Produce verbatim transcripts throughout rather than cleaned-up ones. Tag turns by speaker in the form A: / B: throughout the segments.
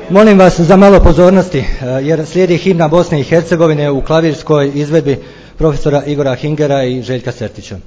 A: Molim vas za malo pozornosti, jer slijedi himna Bosne i Hercegovine u klavirskoj izvedbi profesora Igora Hingera i Željka Sertića.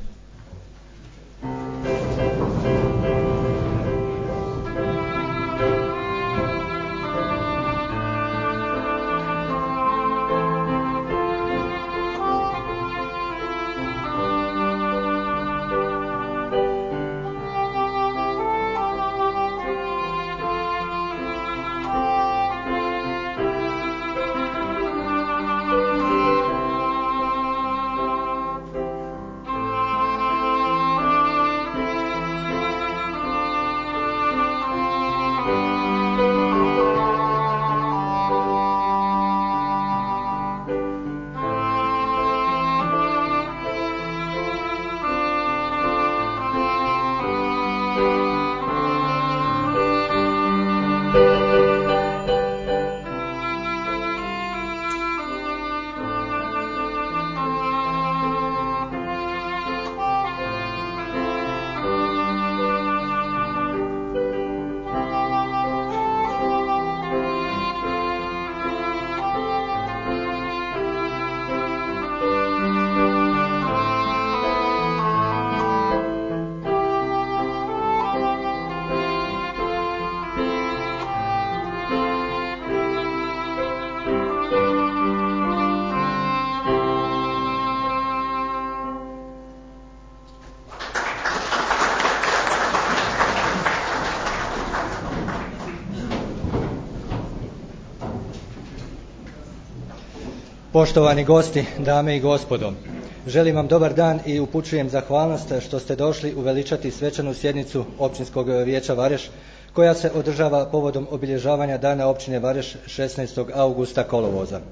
A: Poštovani gosti, dame i gospodo, želim vam dobar dan i upućujem zahvalnost što ste došli uveličati svečanu sjednicu Općinskog vijeća Vareš koja se održava povodom obilježavanja Dana općine Vareš šesnaestog augusta kolovoza.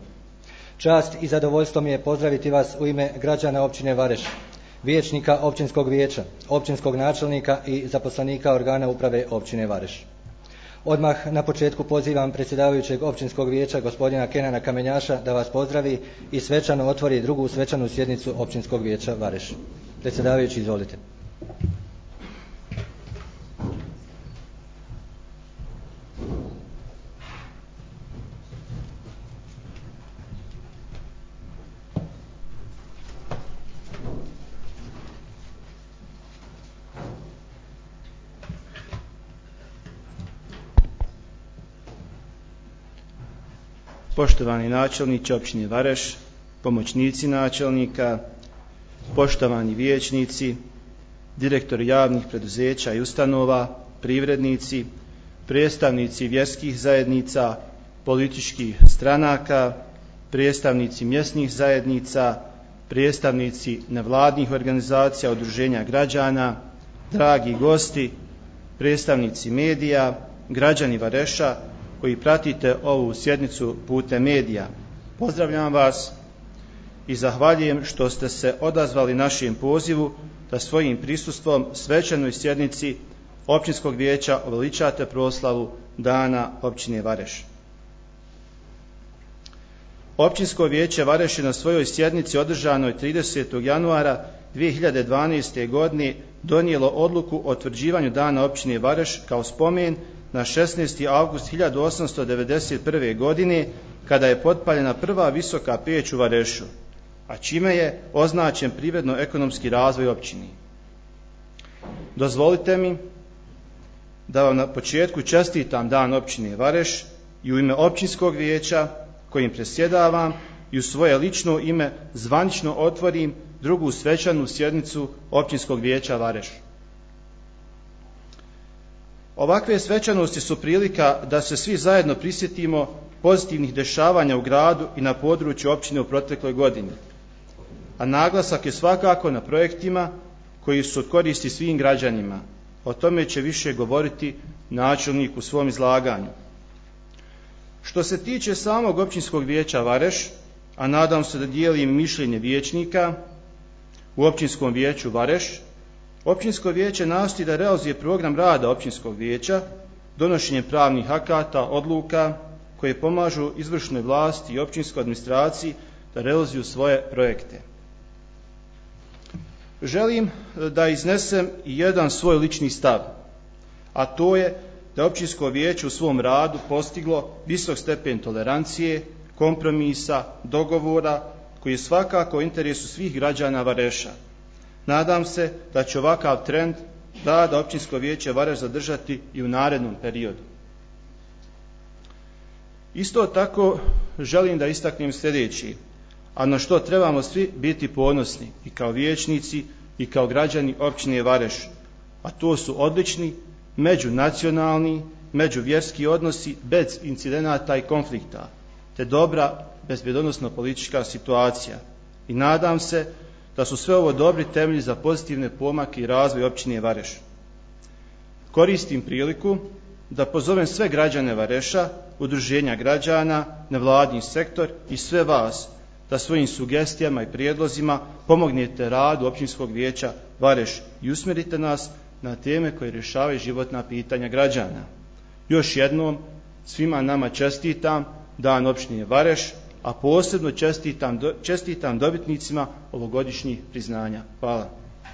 A: Čast i zadovoljstvo mi je pozdraviti vas u ime građana općine Vareš, vijećnika općinskog vijeća, općinskog načelnika i zaposlenika organa uprave općine Vareš. Odmah na početku pozivam predsjedavajućeg općinskog vijeća gospodina Kenana Kamenjaša da vas pozdravi i svečano otvori drugu svečanu sjednicu Općinskog vijeća Vareš. Predsjedavajući, izvolite.
B: Poštovani načelniče općine Vareš, pomoćnici načelnika, poštovani vijećnici, direktori javnih preduzeća i ustanova, privrednici, predstavnici vjerskih zajednica, političkih stranaka, predstavnici mjesnih zajednica, predstavnici nevladnih organizacija, udruženja građana, dragi gosti, predstavnici medija, građani Vareša koji pratite ovu sjednicu putem medija. Pozdravljam vas i zahvaljujem što ste se odazvali našem pozivu da svojim prisustvom svečanoj sjednici Općinskog vijeća uveličate proslavu Dana općine Vareš. Općinsko vijeće Vareš je na svojoj sjednici održanoj tridesetog januara dvije hiljade dvanaeste. godine donijelo odluku o utvrđivanju Dana općine Vareš kao spomen na šesnaesti avgust hiljadu osamsto devedeset prve. godine kada je potpaljena prva visoka peć u Varešu, a čime je označen privredno-ekonomski razvoj općine. Dozvolite mi da vam na početku čestitam Dan općine Vareš i u ime Općinskog vijeća kojim predsjedavam i u svoje lično ime zvanično otvorim drugu svečanu sjednicu Općinskog vijeća Vareš. Ovakve svečanosti su prilika da se svi zajedno prisjetimo pozitivnih dešavanja u gradu i na području općine u protekloj godini, a naglasak je svakako na projektima koji su od koristi svim građanima. O tome će više govoriti načelnik u svom izlaganju. Što se tiče samog Općinskog vijeća Vareš, a nadam se da dijelim mišljenje vijećnika u Općinskom vijeću Vareš, Općinsko vijeće nastoji da realizuje program rada Općinskog vijeća donošenjem pravnih akata, odluka koje pomažu izvršnoj vlasti i općinskoj administraciji da realizuju svoje projekte. Želim da iznesem jedan svoj lični stav, a to je da je općinsko vijeće u svom radu postiglo visok stepen tolerancije, kompromisa, dogovora koji je svakako u interesu svih građana Vareša. Nadam se da će ovakav trend rada općinsko vijeće Vareš zadržati i u narednom periodu. Isto tako želim da istaknem sljedeći, a na što trebamo svi biti ponosni i kao vijećnici i kao građani općine Vareš, a to su odlični međunacionalni, međuvjerski odnosi bez incidenata i konflikta, te dobra bezbjedonosno-politička situacija. I nadam se da su sve ovo dobri temelji za pozitivne pomake i razvoj općine Vareš. Koristim priliku da pozovem sve građane Vareša, udruženja građana, nevladin sektor i sve vas da svojim sugestijama i prijedlozima pomognete radu općinskog vijeća Vareš i usmjerite nas na teme koje rješavaju životna pitanja građana. Još jednom svima nama čestitam Dan općine Vareš, a posebno čestitam, čestitam dobitnicima ovogodišnjih priznanja. Hvala.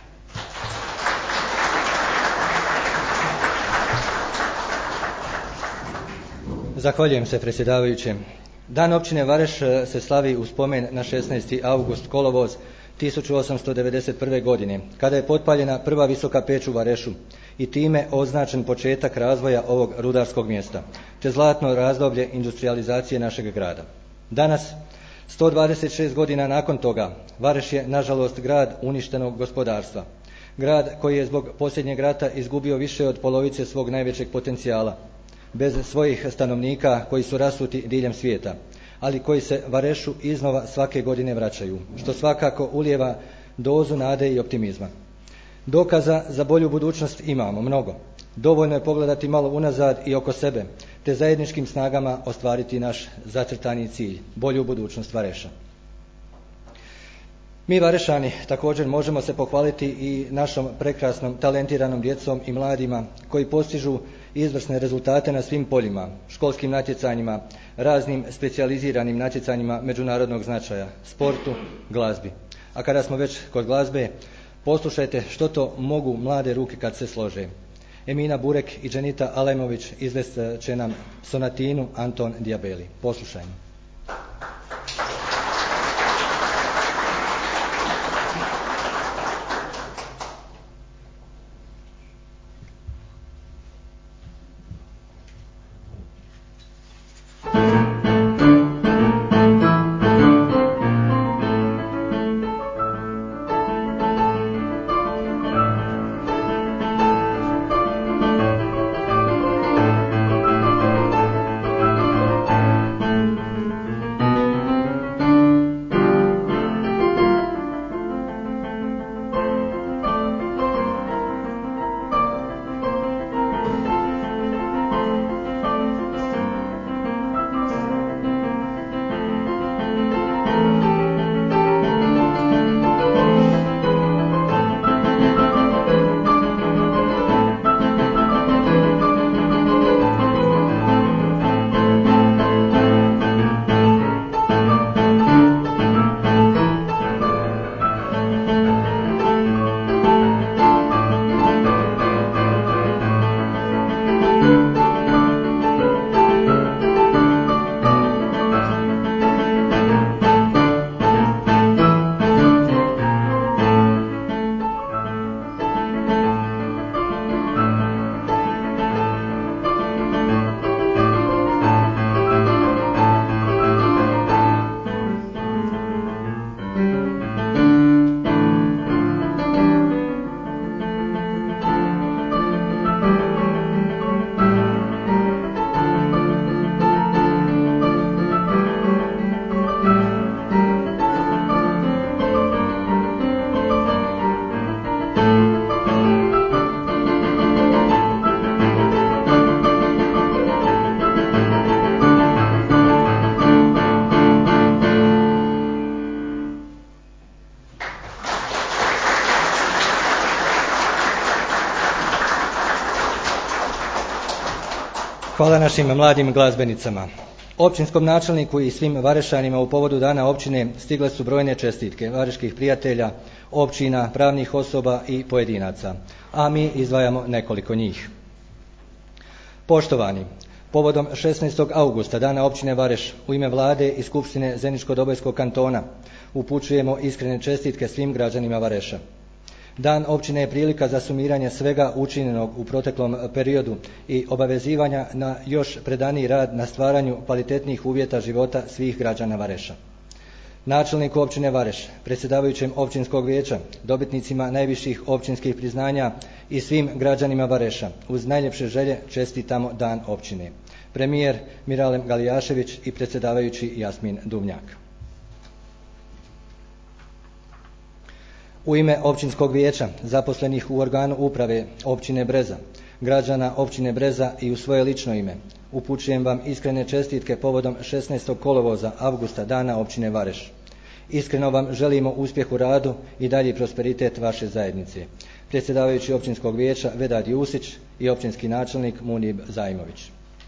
A: Zahvaljujem se predsjedavajućem. Dan općine Vareš se slavi u spomen na šesnaesti avgust kolovoz tisuću osamsto devedeset prve. godine, kada je potpaljena prva visoka peć u Varešu i time označen početak razvoja ovog rudarskog mjesta, te zlatno razdoblje industrijalizacije našeg grada. Danas, sto dvadeset šest godina nakon toga, Vareš je nažalost grad uništenog gospodarstva. Grad koji je zbog posljednjeg rata izgubio više od polovice svog najvećeg potencijala, bez svojih stanovnika koji su rasuti diljem svijeta, ali koji se Varešu iznova svake godine vraćaju, što svakako ulijeva dozu nade i optimizma. Dokaza za bolju budućnost imamo mnogo. Dovoljno je pogledati malo unazad i oko sebe, te zajedničkim snagama ostvariti naš zacrtani cilj, bolju budućnost Vareša. Mi Varešani također možemo se pohvaliti i našom prekrasnom, talentiranom djecom i mladima koji postižu izvrsne rezultate na svim poljima, školskim natjecanjima, raznim specijaliziranim natjecanjima međunarodnog značaja, sportu, glazbi. A kada smo već kod glazbe, poslušajte što to mogu mlade ruke kad se slože. Emina Burek i Dženita Alajmović izvest će nam sonatinu Anton Diabeli. Poslušajmo. Hvala našim mladim glazbenicama. Općinskom načelniku i svim Varešanima u povodu dana općine stigle su brojne čestitke vareških prijatelja, općina, pravnih osoba i pojedinaca, a mi izdvajamo nekoliko njih. Poštovani, povodom šesnaestog augusta, dana općine Vareš, u ime Vlade i Skupštine Zeničko-Dobojskog kantona upućujemo iskrene čestitke svim građanima Vareša. Dan općine je prilika za sumiranje svega učinjenog u proteklom periodu i obavezivanja na još predaniji rad na stvaranju kvalitetnijih uvjeta života svih građana Vareša. Načelniku općine Vareš, predsjedavajućem općinskog vijeća, dobitnicima najviših općinskih priznanja i svim građanima Vareša uz najljepše želje čestitamo Dan općine. Premijer Miralem Galijašević i predsjedavajući Jasmin Duvnjak. U ime općinskog vijeća, zaposlenih u organu uprave općine Breza, građana općine Breza i u svoje lično ime upućujem vam iskrene čestitke povodom šesnaestog kolovoza avgusta, Dana općine Vareš. Iskreno vam želimo uspjeh u radu i dalji prosperitet vaše zajednice. Predsjedavajući općinskog vijeća Vedad Jusić i općinski načelnik Munib Zajmović.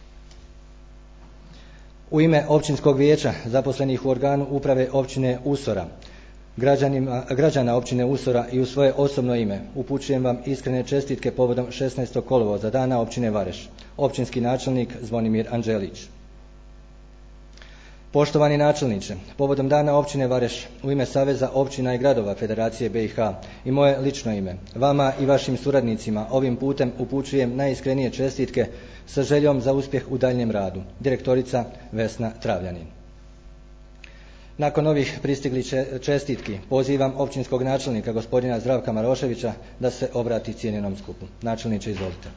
A: U ime općinskog vijeća, zaposlenih u organu uprave općine Usora, Građanima, građana općine Usora i u svoje osobno ime upućujem vam iskrene čestitke povodom šesnaestog kolovoza, Dana općine Vareš. Općinski načelnik Zvonimir Anđelić. Poštovani načelniče, povodom Dana općine Vareš u ime Saveza općina i gradova Federacije B i H i moje lično ime, vama i vašim suradnicima ovim putem upućujem najiskrenije čestitke sa željom za uspjeh u daljnjem radu. Direktorica Vesna Travljanin. Nakon ovih pristiglih čestitki pozivam općinskog načelnika gospodina Zdravka Maroševića da se obrati cijenjenom skupu. Načelniče, izvolite.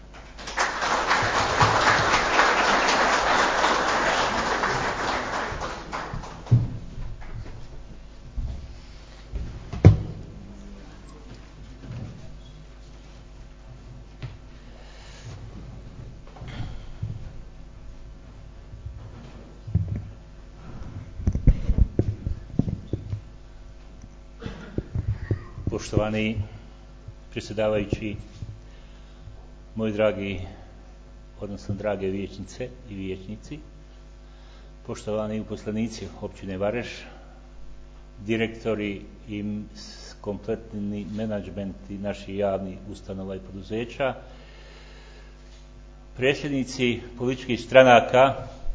C: Poštovani predsjedavajući, moji dragi, odnosno drage vijećnice i vijećnici, poštovani uposlenici općine Vareš, direktori i kompletni menadžment i naših javnih ustanova i poduzeća, predsjednici političkih stranaka,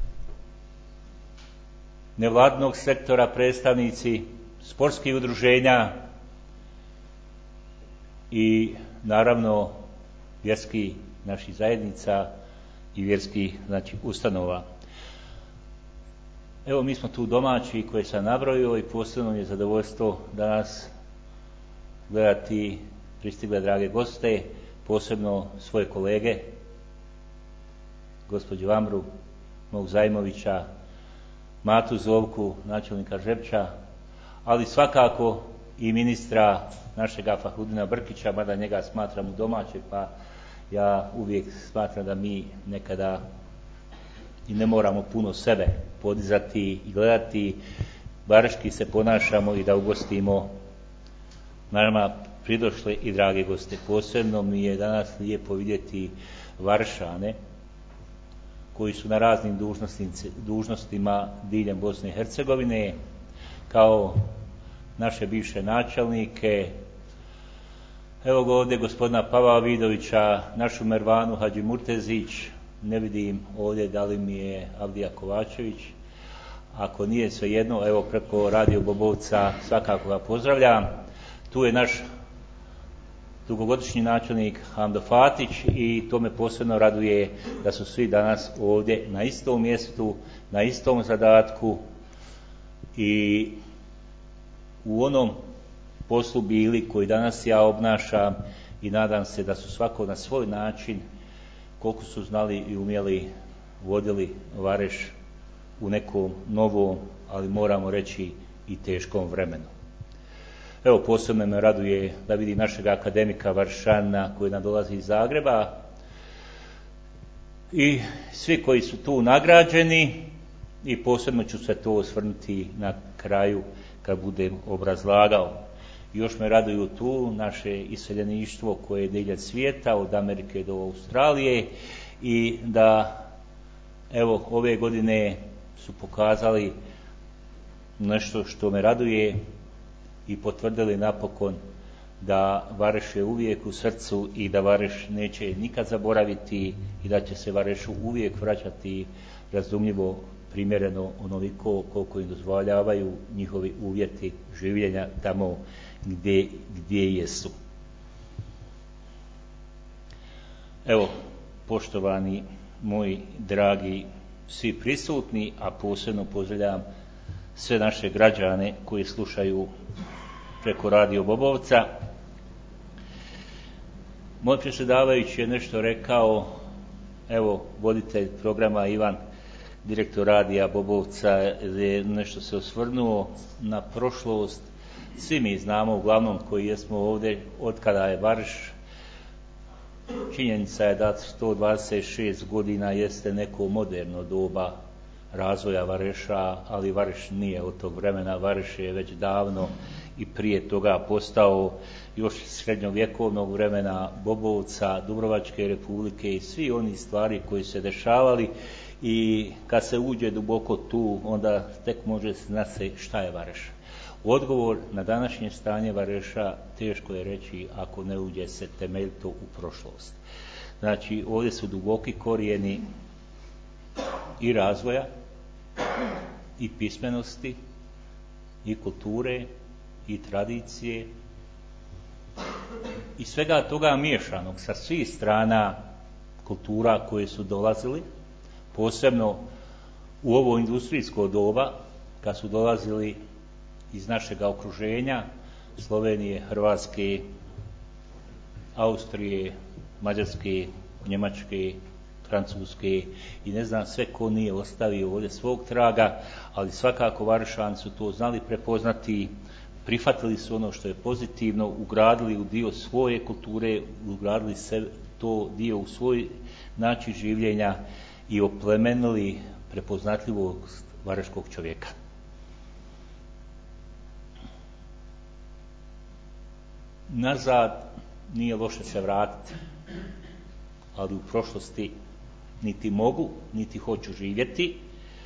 C: nevladinog sektora, predstavnici sportskih udruženja i naravno vjerskih naših zajednica i vjerskih, znači, ustanova. Evo, mi smo tu domaći koje sam nabrojio i posebno mi je zadovoljstvo danas gledati pristigle drage goste, posebno svoje kolege, gospođu Amru, mog Zajmovića, Matu Zovku, načelnika Žepča, ali svakako i ministra našega Fahrudina Brkića, mada njega smatram u domaće, pa ja uvijek smatram da mi nekada i ne moramo puno sebe podizati i gledati, vareški se ponašamo i da ugostimo naravno pridošle i drage goste. Posebno mi je danas lijepo vidjeti Varšane koji su na raznim dužnostima diljem Bosne i Hercegovine, kao naše bivše načelnike. Evo ga ovdje gospodina Pavla Vidovića, našu Mervanu Hadži Murtezić, ne vidim ovdje da li mi je Avdija Kovačević, ako nije svejedno, evo preko Radio Bobovca svakako ga pozdravljam. Tu je naš dugogodišnji načelnik Hamdo Fatić i to me posebno raduje da su svi danas ovdje na istom mjestu, na istom zadatku i u onom poslu bili koji danas ja obnašam i nadam se da su svako na svoj način, koliko su znali i umjeli, vodili Vareš u nekom novom, ali moramo reći i teškom vremenu. Evo, posebno me raduje da vidim našeg akademika Varšana koji nam dolazi iz Zagreba i svi koji su tu nagrađeni, i posebno ću se to osvrnuti na kraju kad budem obrazlagao. Još me raduju tu naše iseljeništvo koje je diljem svijeta, od Amerike do Australije, i da evo ove godine su pokazali nešto što me raduje i potvrdili napokon da Vareš je uvijek u srcu i da Vareš neće nikad zaboraviti i da će se Varešu uvijek vraćati razumljivo, primjereno, onoliko koliko im dozvoljavaju njihovi uvjeti življenja tamo gdje, gdje jesu. Evo, poštovani moji dragi svi prisutni, a posebno pozdravljam sve naše građane koji slušaju preko Radio Bobovca. Moj predsjedavajući je nešto rekao, evo voditelj programa Ivan, direktor Radija Bobovca, je nešto se osvrnuo na prošlost. Svi mi znamo, uglavnom koji jesmo ovdje, od kada je Vareš. Činjenica je da sto dvadeset šest godina jeste neko moderno doba razvoja Vareša, ali Vareš nije od tog vremena. Vareš je već davno i prije toga postao još srednjovjekovnog vremena Bobovca, Dubrovačke republike i svi oni stvari koji se dešavali, i kad se uđe duboko tu, onda tek može znati šta je Vareš. Odgovor na današnje stanje Vareša teško je reći ako ne uđe se temeljito u prošlost. Znači, ovdje su duboki korijeni i razvoja, i pismenosti, i kulture, i tradicije, i svega toga miješanog sa svih strana kultura koje su dolazili, posebno u ovo industrijsko doba, kad su dolazili iz našega okruženja, Slovenije, Hrvatske, Austrije, Mađarske, Njemačke, Francuske i ne znam sve ko nije ostavio ovdje svog traga, ali svakako Varešani su to znali prepoznati, prihvatili su ono što je pozitivno, ugradili u dio svoje kulture, ugradili se to dio u svoj način življenja i oplemenili prepoznatljivost vareškog čovjeka. Nazad nije loše se vratiti, ali u prošlosti niti mogu, niti hoću živjeti,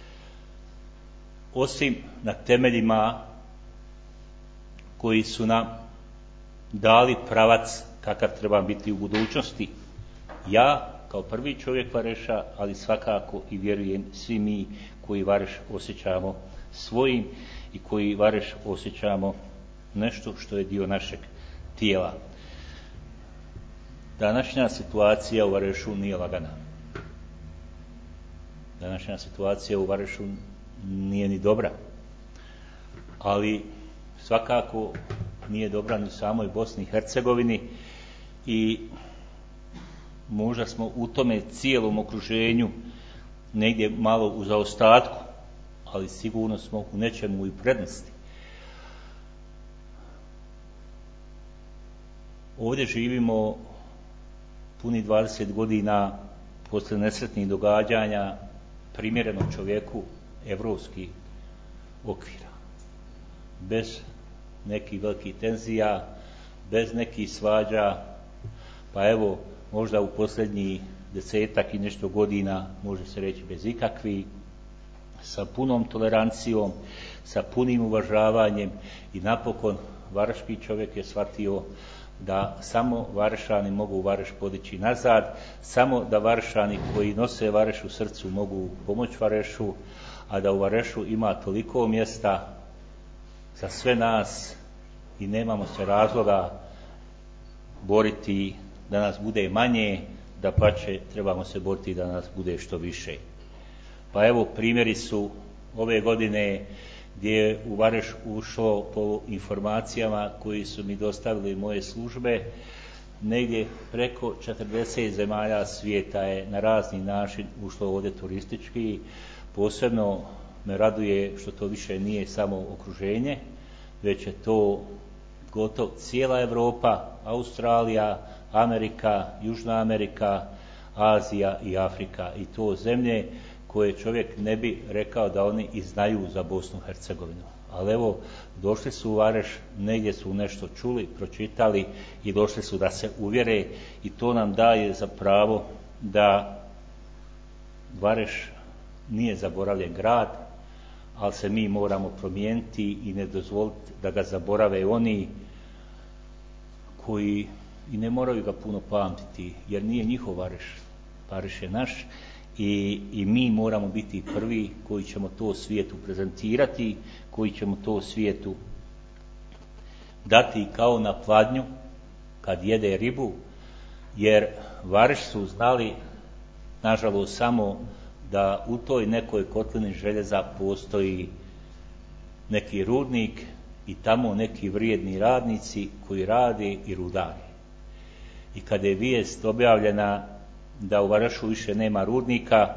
C: osim na temeljima koji su nam dali pravac kakav treba biti u budućnosti. Ja, kao prvi čovjek Vareša, ali svakako i vjerujem svi mi koji Vareš osjećamo svojim i koji Vareš osjećamo nešto što je dio našeg tijela. Današnja situacija u Varešu nije lagana. Današnja situacija u Varešu nije ni dobra. Ali svakako nije dobra ni u samoj Bosni i Hercegovini i možda smo u tome cijelom okruženju negdje malo u zaostatku, ali sigurno smo u nečemu i prednosti. Ovdje živimo puni dvadeset godina poslije nesretnih događanja, primjereno čovjeku evropskih okvira. Bez nekih velikih tenzija, bez nekih svađa, pa evo možda u posljednjih desetak i nešto godina može se reći bez ikakvih, sa punom tolerancijom, sa punim uvažavanjem i napokon vareški čovjek je shvatio da samo Varešani mogu Vareš podići nazad, samo da Varešani koji nose Vareš u srcu mogu pomoći Varešu, a da u Varešu ima toliko mjesta za sve nas i nemamo se razloga boriti da nas bude manje, dapače trebamo se boriti da nas bude što više. Pa evo primjeri su ove godine gdje je u Vareš ušlo po informacijama koji su mi dostavili moje službe, negdje preko četrdeset zemalja svijeta je na razni način ušlo ovdje turistički. Posebno me raduje što to više nije samo okruženje, već je to gotovo cijela Europa, Australija, Amerika, Južna Amerika, Azija i Afrika, i to zemlje koje čovjek ne bi rekao da oni i znaju za Bosnu i Hercegovinu. Ali evo, došli su u Vareš, negdje su nešto čuli, pročitali i došli su da se uvjere, i to nam daje za pravo da Vareš nije zaboravljen grad, ali se mi moramo promijeniti i ne dozvoliti da ga zaborave oni koji i ne moraju ga puno pamtiti, jer nije njihov Vareš, Vareš je naš i, i mi moramo biti prvi koji ćemo to svijetu prezentirati, koji ćemo to svijetu dati kao na pladnju kad jede ribu, jer Vareš su znali, nažalost, samo da u toj nekoj kotlini željeza postoji neki rudnik i tamo neki vrijedni radnici koji rade i rudare. I kada je vijest objavljena da u Varešu više nema rudnika,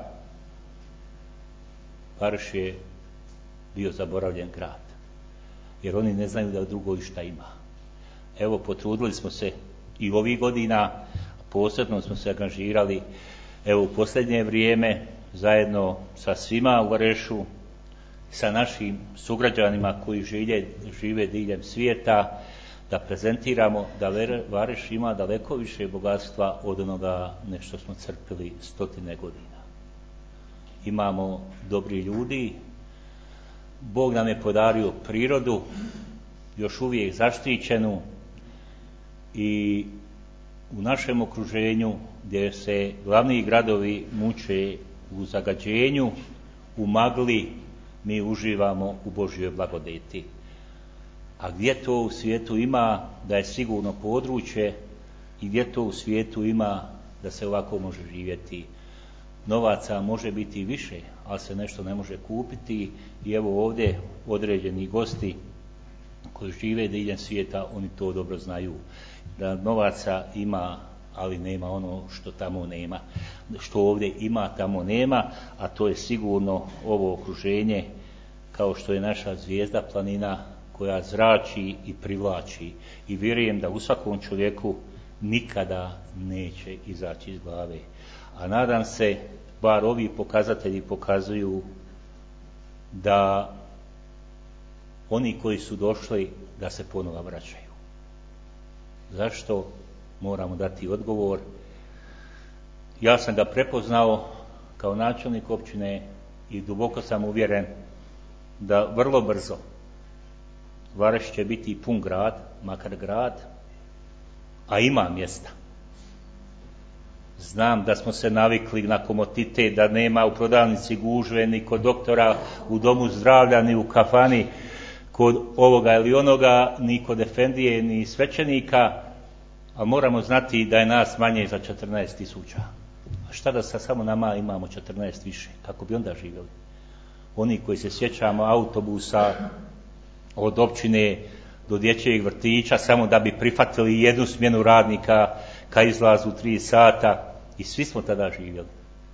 C: Vareš je bio zaboravljen grad, jer oni ne znaju da drugo išta ima. Evo, potrudili smo se i ovih godina, posebno smo se angažirali, evo u posljednje vrijeme, zajedno sa svima u Varešu, sa našim sugrađanima koji žive, žive diljem svijeta, da prezentiramo da Vareš ima daleko više bogatstva od onoga nešto smo crpili stotine godina. Imamo dobri ljudi, Bog nam je podario prirodu, još uvijek zaštićenu, i u našem okruženju gdje se glavni gradovi muče u zagađenju, u magli, mi uživamo u Božjoj blagodeti. A gdje to u svijetu ima da je sigurno područje i gdje to u svijetu ima da se ovako može živjeti? Novaca može biti više, ali se nešto ne može kupiti, i evo ovdje određeni gosti koji žive diljem svijeta, oni to dobro znaju. Da novaca ima, ali nema ono što tamo nema. Što ovdje ima, tamo nema, a to je sigurno ovo okruženje, kao što je naša zvijezda planina koja zrači i privlači. I vjerujem da u svakom čovjeku nikada neće izaći iz glave. A nadam se, bar ovi pokazatelji pokazuju da oni koji su došli da se ponovo vraćaju. Zašto? Moramo dati odgovor. Ja sam ga prepoznao kao načelnik općine i duboko sam uvjeren da vrlo brzo Vareš će biti pun grad, makar grad, a ima mjesta. Znam da smo se navikli na komoditet, da nema u prodavnici gužve, ni kod doktora u domu zdravlja, ni u kafani kod ovoga ili onoga, ni kod efendije, ni svećenika, a moramo znati da je nas manje za četrnaest tisuća. A šta da sa samo nama imamo četrnaest više? Kako bi onda živjeli? Oni koji se sjećamo autobusa od općine do dječjeg vrtića samo da bi prihvatili jednu smjenu radnika ka izlazu tri sata, i svi smo tada živjeli.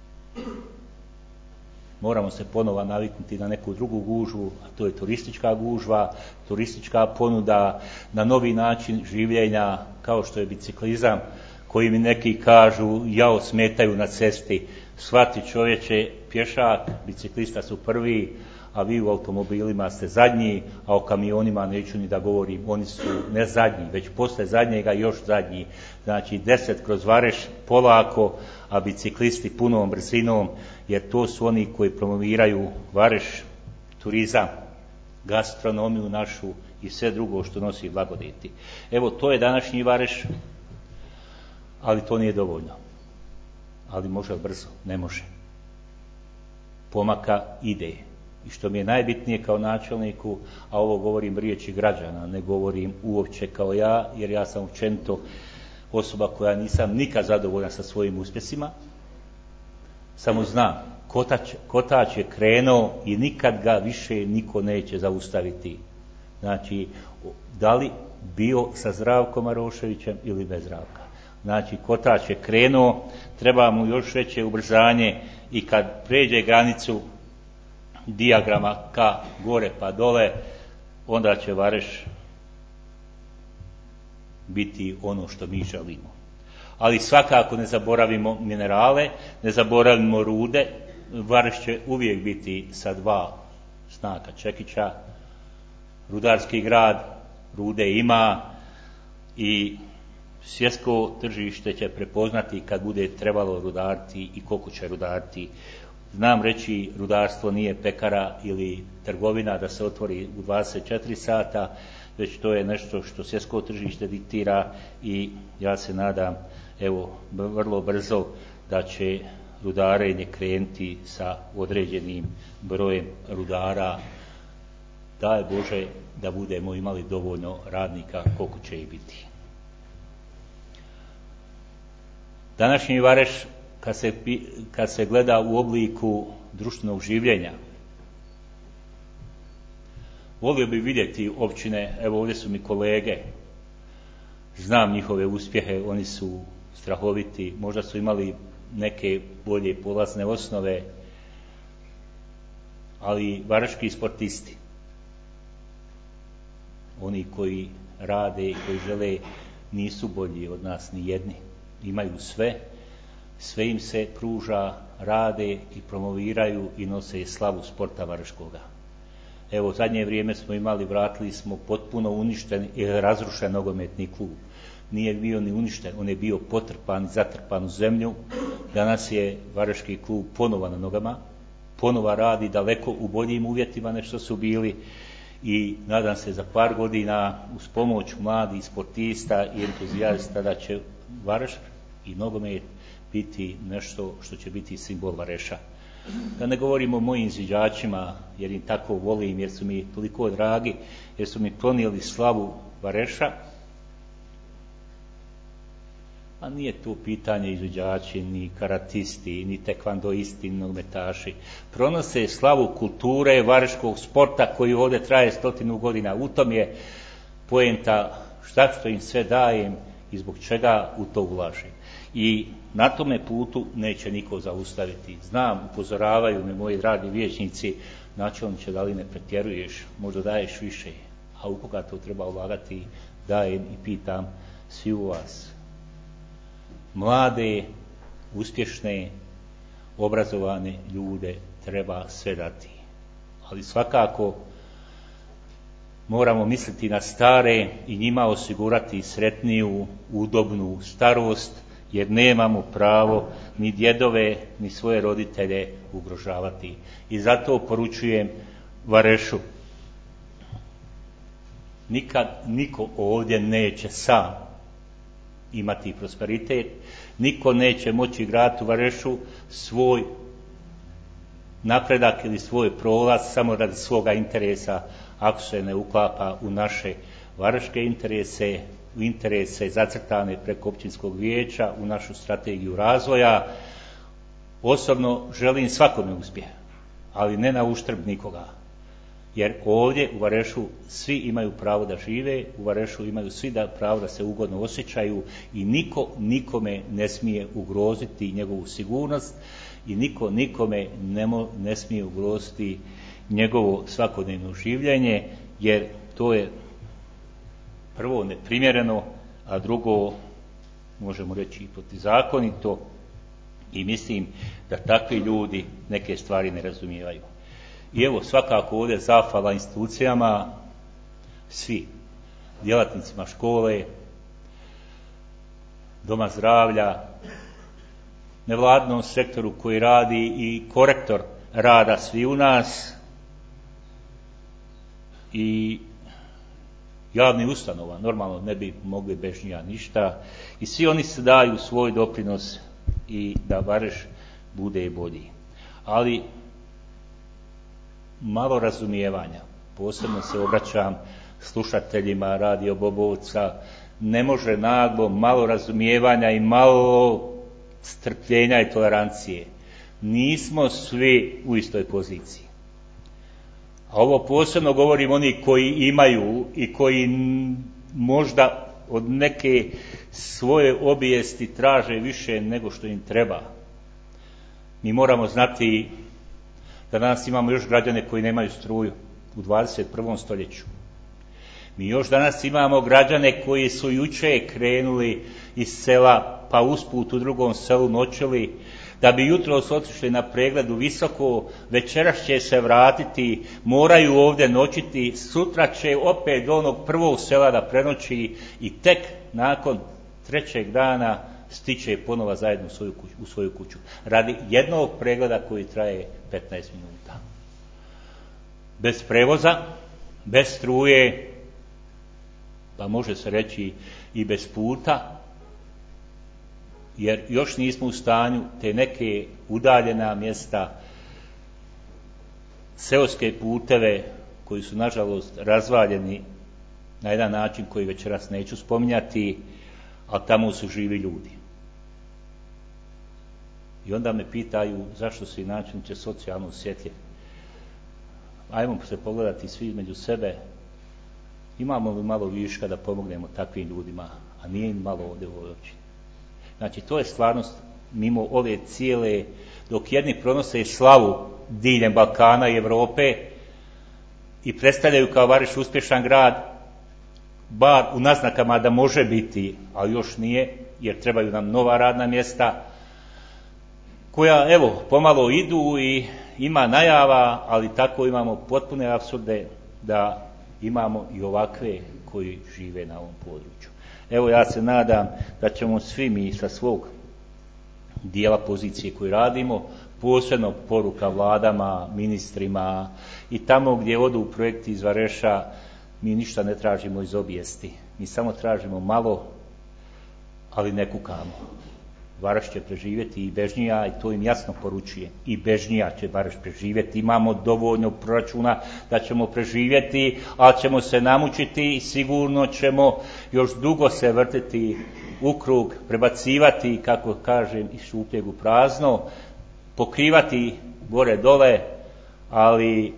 C: Moramo se ponovo naviknuti na neku drugu gužvu, a to je turistička gužva, turistička ponuda, na novi način življenja, kao što je biciklizam, koji mi neki kažu jao smetaju na cesti. Shvati čovječe, pješak, biciklista su prvi, a vi u automobilima ste zadnji, a o kamionima neću ni da govorim, oni su ne zadnji, već posle zadnjega još zadnji. Znači deset kroz Vareš polako, a biciklisti punom brzinom, jer to su oni koji promoviraju Vareš, turizam, gastronomiju našu i sve drugo što nosi blagodeti. Evo, to je današnji Vareš, ali to nije dovoljno. Ali može brzo? Ne može. Pomaka ide. I što mi je najbitnije kao načelniku, a ovo govorim riječi građana, ne govorim uopće kao ja, jer ja sam općenito osoba koja nisam nikad zadovoljna sa svojim uspjesima. Samo znam, kotač, kotač je krenuo i nikad ga više niko neće zaustaviti. Znači, da li bio sa Zdravkom Maroševićem ili bez Zdravka. Znači, kotač je krenuo, treba mu još veće ubrzanje, i kad pređe granicu dijagrama ka gore pa dole, onda će Vareš biti ono što mi želimo. Ali svakako ne zaboravimo minerale, ne zaboravimo rude. Vareš će uvijek biti sa dva snaka čekića, rudarski grad, rude ima, i svjetsko tržište će prepoznati kad bude trebalo rudariti i koliko će rudariti. Znam reći, rudarstvo nije pekara ili trgovina da se otvori u dvadeset četiri sata, već to je nešto što svjetsko tržište diktira i ja se nadam evo vrlo brzo da će rudarenje krenuti sa određenim brojem rudara. Daj Bože da budemo imali dovoljno radnika koliko će i biti. Današnji Vareš kad se, kad se gleda u obliku društvenog življenja, volio bi vidjeti općine, evo ovdje su mi kolege, znam njihove uspjehe, oni su strahoviti, možda su imali neke bolje polazne osnove, ali vareški sportisti, oni koji rade i koji žele, nisu bolji od nas ni jedni. Imaju sve, sve im se pruža, rade i promoviraju i nose slavu sporta vareškoga. Evo, zadnje vrijeme smo imali, vratili smo potpuno uništen i razrušen nogometni klub. Nije bio ni uništen, on je bio potrpan i zatrpan u zemlju. Danas je vareški klub ponova na nogama, ponova radi daleko u boljim uvjetima nego što su bili i nadam se za par godina uz pomoć mladih sportista i entuzijasta da će Vareš i nogomet biti nešto što će biti simbol Vareša. Da ne govorimo o mojim izviđačima, jer im tako volim, jer su mi toliko dragi, jer su mi klonili slavu Vareša. A nije tu pitanje izviđači, ni karatisti, ni tekvandoisti, ni nogometaši. Pronose slavu kulture vareškog sporta koji ovdje traje stotinu godina. U tom je poenta šta što im sve dajem i zbog čega u to ulažem. I na tome putu neće niko zaustaviti. Znam, upozoravaju me moji dragi vijećnici, načelniče, da li ne pretjeruješ, možda daješ više, a u koga to treba ulagati, dajem i pitam svi u vas. Mlade, uspješne, obrazovane ljude treba sve dati. Ali svakako moramo misliti na stare i njima osigurati sretniju, udobnu starost, jer nemamo pravo ni djedove, ni svoje roditelje ugrožavati. I zato poručujem Varešu, nikad niko ovdje neće sam imati prosperitet, niko neće moći graditi u Varešu svoj napredak ili svoj prolaz samo radi svoga interesa, ako se ne uklapa u naše vareške interese, u interese zacrtane preko općinskog vijeća, u našu strategiju razvoja. Osobno želim svakome uspjeh, ali ne na uštrb nikoga. Jer ovdje u Varešu svi imaju pravo da žive, u Varešu imaju svi da pravo da se ugodno osjećaju i niko nikome ne smije ugroziti njegovu sigurnost i niko nikome ne, mo, ne smije ugroziti njegovo svakodnevno življenje, jer to je prvo neprimjereno, a drugo možemo reći i protizakonito i mislim da takvi ljudi neke stvari ne razumijevaju. I evo svakako ovdje zahvala institucijama, svi, djelatnicima škole, doma zdravlja, nevladinom sektoru koji radi i korektor rada svi u nas i javni ustanova, normalno ne bi mogli bez njih ništa i svi oni se daju svoj doprinos i da Vareš bude bolji. Ali malo razumijevanja, posebno se obraćam slušateljima Radio Bobovca, ne može naglo, malo razumijevanja i malo strpljenja i tolerancije. Nismo svi u istoj poziciji. A ovo posebno govorim oni koji imaju i koji možda od neke svoje obijesti traže više nego što im treba. Mi moramo znati da danas imamo još građane koji nemaju struju u dvadeset prvom stoljeću. Mi još danas imamo građane koji su jučer krenuli iz sela pa usput u drugom selu noćili da bi jutros otišli na pregled u Visoko, večeras će se vratiti, moraju ovdje noćiti, sutra će opet do onog prvog sela da prenoći i tek nakon trećeg dana stiče ponova zajedno u svoju kuću, u svoju kuću. Radi jednog pregleda koji traje petnaest minuta. Bez prevoza, bez struje, pa može se reći i bez puta, jer još nismo u stanju te neke udaljena mjesta, seoske puteve koji su nažalost razvaljeni na jedan način koji večeras neću spominjati, a tamo su živi ljudi. I onda me pitaju zašto su i načelniče socijalno osjetljivi. Ajmo se pogledati svi među sebe, imamo li malo viška da pomognemo takvim ljudima, a nije im malo ovdje u ovoj općini. Znači, to je stvarnost mimo ove cijele, dok jedni pronose slavu diljem Balkana i Europe i predstavljaju kao Vareš uspješan grad, bar u naznakama da može biti, ali još nije, jer trebaju nam nova radna mjesta, koja, evo, pomalo idu i ima najava, ali tako imamo potpune apsurde da imamo i ovakve koji žive na ovom području. Evo, ja se nadam da ćemo svi mi sa svog dijela pozicije koji radimo, posebno poruka vladama, ministrima i tamo gdje odu projekti iz Vareša, mi ništa ne tražimo iz obijesti. Mi samo tražimo malo, ali ne kukamo. Vareš će preživjeti i Bežnija, i to im jasno poručuje. I Bežnija će Vareš preživjeti. Imamo dovoljno proračuna da ćemo preživjeti, ali ćemo se namučiti i sigurno ćemo još dugo se vrtiti u krug, prebacivati, kako kažem, iz šupljeg u prazno, pokrivati gore dole, ali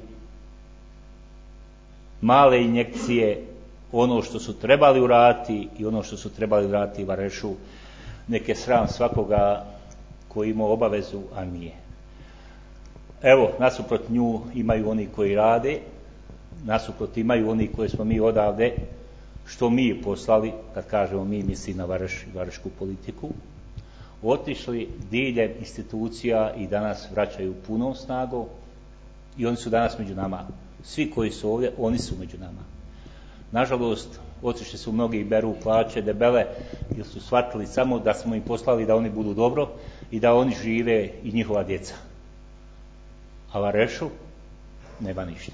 C: male injekcije, ono što su trebali uraditi i ono što su trebali uraditi Varešu, neke sram svakoga koji ima obavezu, a nije. Evo, nasuprot nju imaju oni koji rade, nasuprot imaju oni koji smo mi odavde, što mi poslali, kad kažemo mi, misli na Vareš i varešku politiku, otišli diljem institucija i danas vraćaju punom snagom i oni su danas među nama. Svi koji su ovdje, oni su među nama. Nažalost, otišli su mnogi i beru plaće debele, jer su shvatili samo da smo im poslali da oni budu dobro i da oni žive i njihova djeca. A Varešu nema ništa.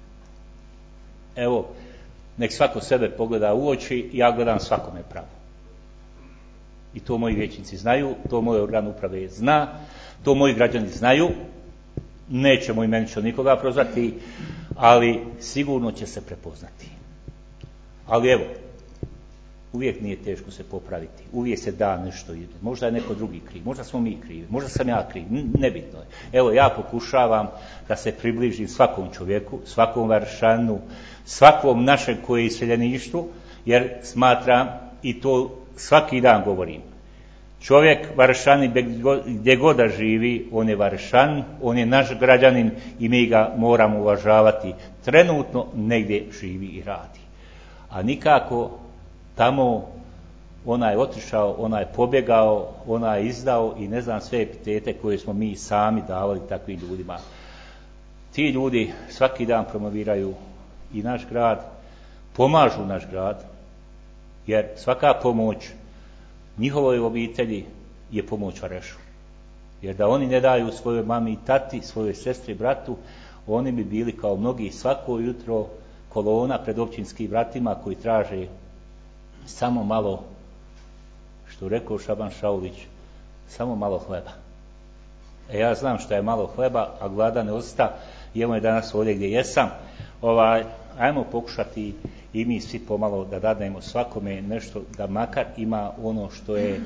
C: Evo, nek svako sebe pogleda u oči, ja gledam svakome pravo. I to moji vijećnici znaju, to moj organ uprave zna, to moji građani znaju, nećemo imenično nikoga prozvati, ali sigurno će se prepoznati. Ali evo, uvijek nije teško se popraviti, uvijek se da nešto, možda je neko drugi kriv, možda smo mi krivi, možda sam ja kriv, nebitno je. Evo, ja pokušavam da se približim svakom čovjeku, svakom Varešanu, svakom našem koji je iseljeništvu, jer smatram, i to svaki dan govorim, čovjek Varešani gdje god da živi, on je Varešan, on je naš građanin i mi ga moramo uvažavati. Trenutno negdje živi i radi. A nikako tamo onaj je otišao, onaj je pobjegao, onaj je izdao i ne znam sve epitete koje smo mi sami davali takvim ljudima. Ti ljudi svaki dan promoviraju i naš grad, pomažu naš grad, jer svaka pomoć njihovoj obitelji je pomoć Varešu. Jer da oni ne daju svojoj mami i tati, svojoj sestri, bratu, oni bi bili kao mnogi svako jutro kolona pred općinskim vratima koji traže samo malo, što rekao Šaban Šaulić, samo malo hleba. E ja znam šta je malo hleba, a gladan ne osta, i evo je danas ovdje gdje jesam. Ovaj, ajmo pokušati i mi svi pomalo da dadnemo svakome nešto, da makar ima ono što je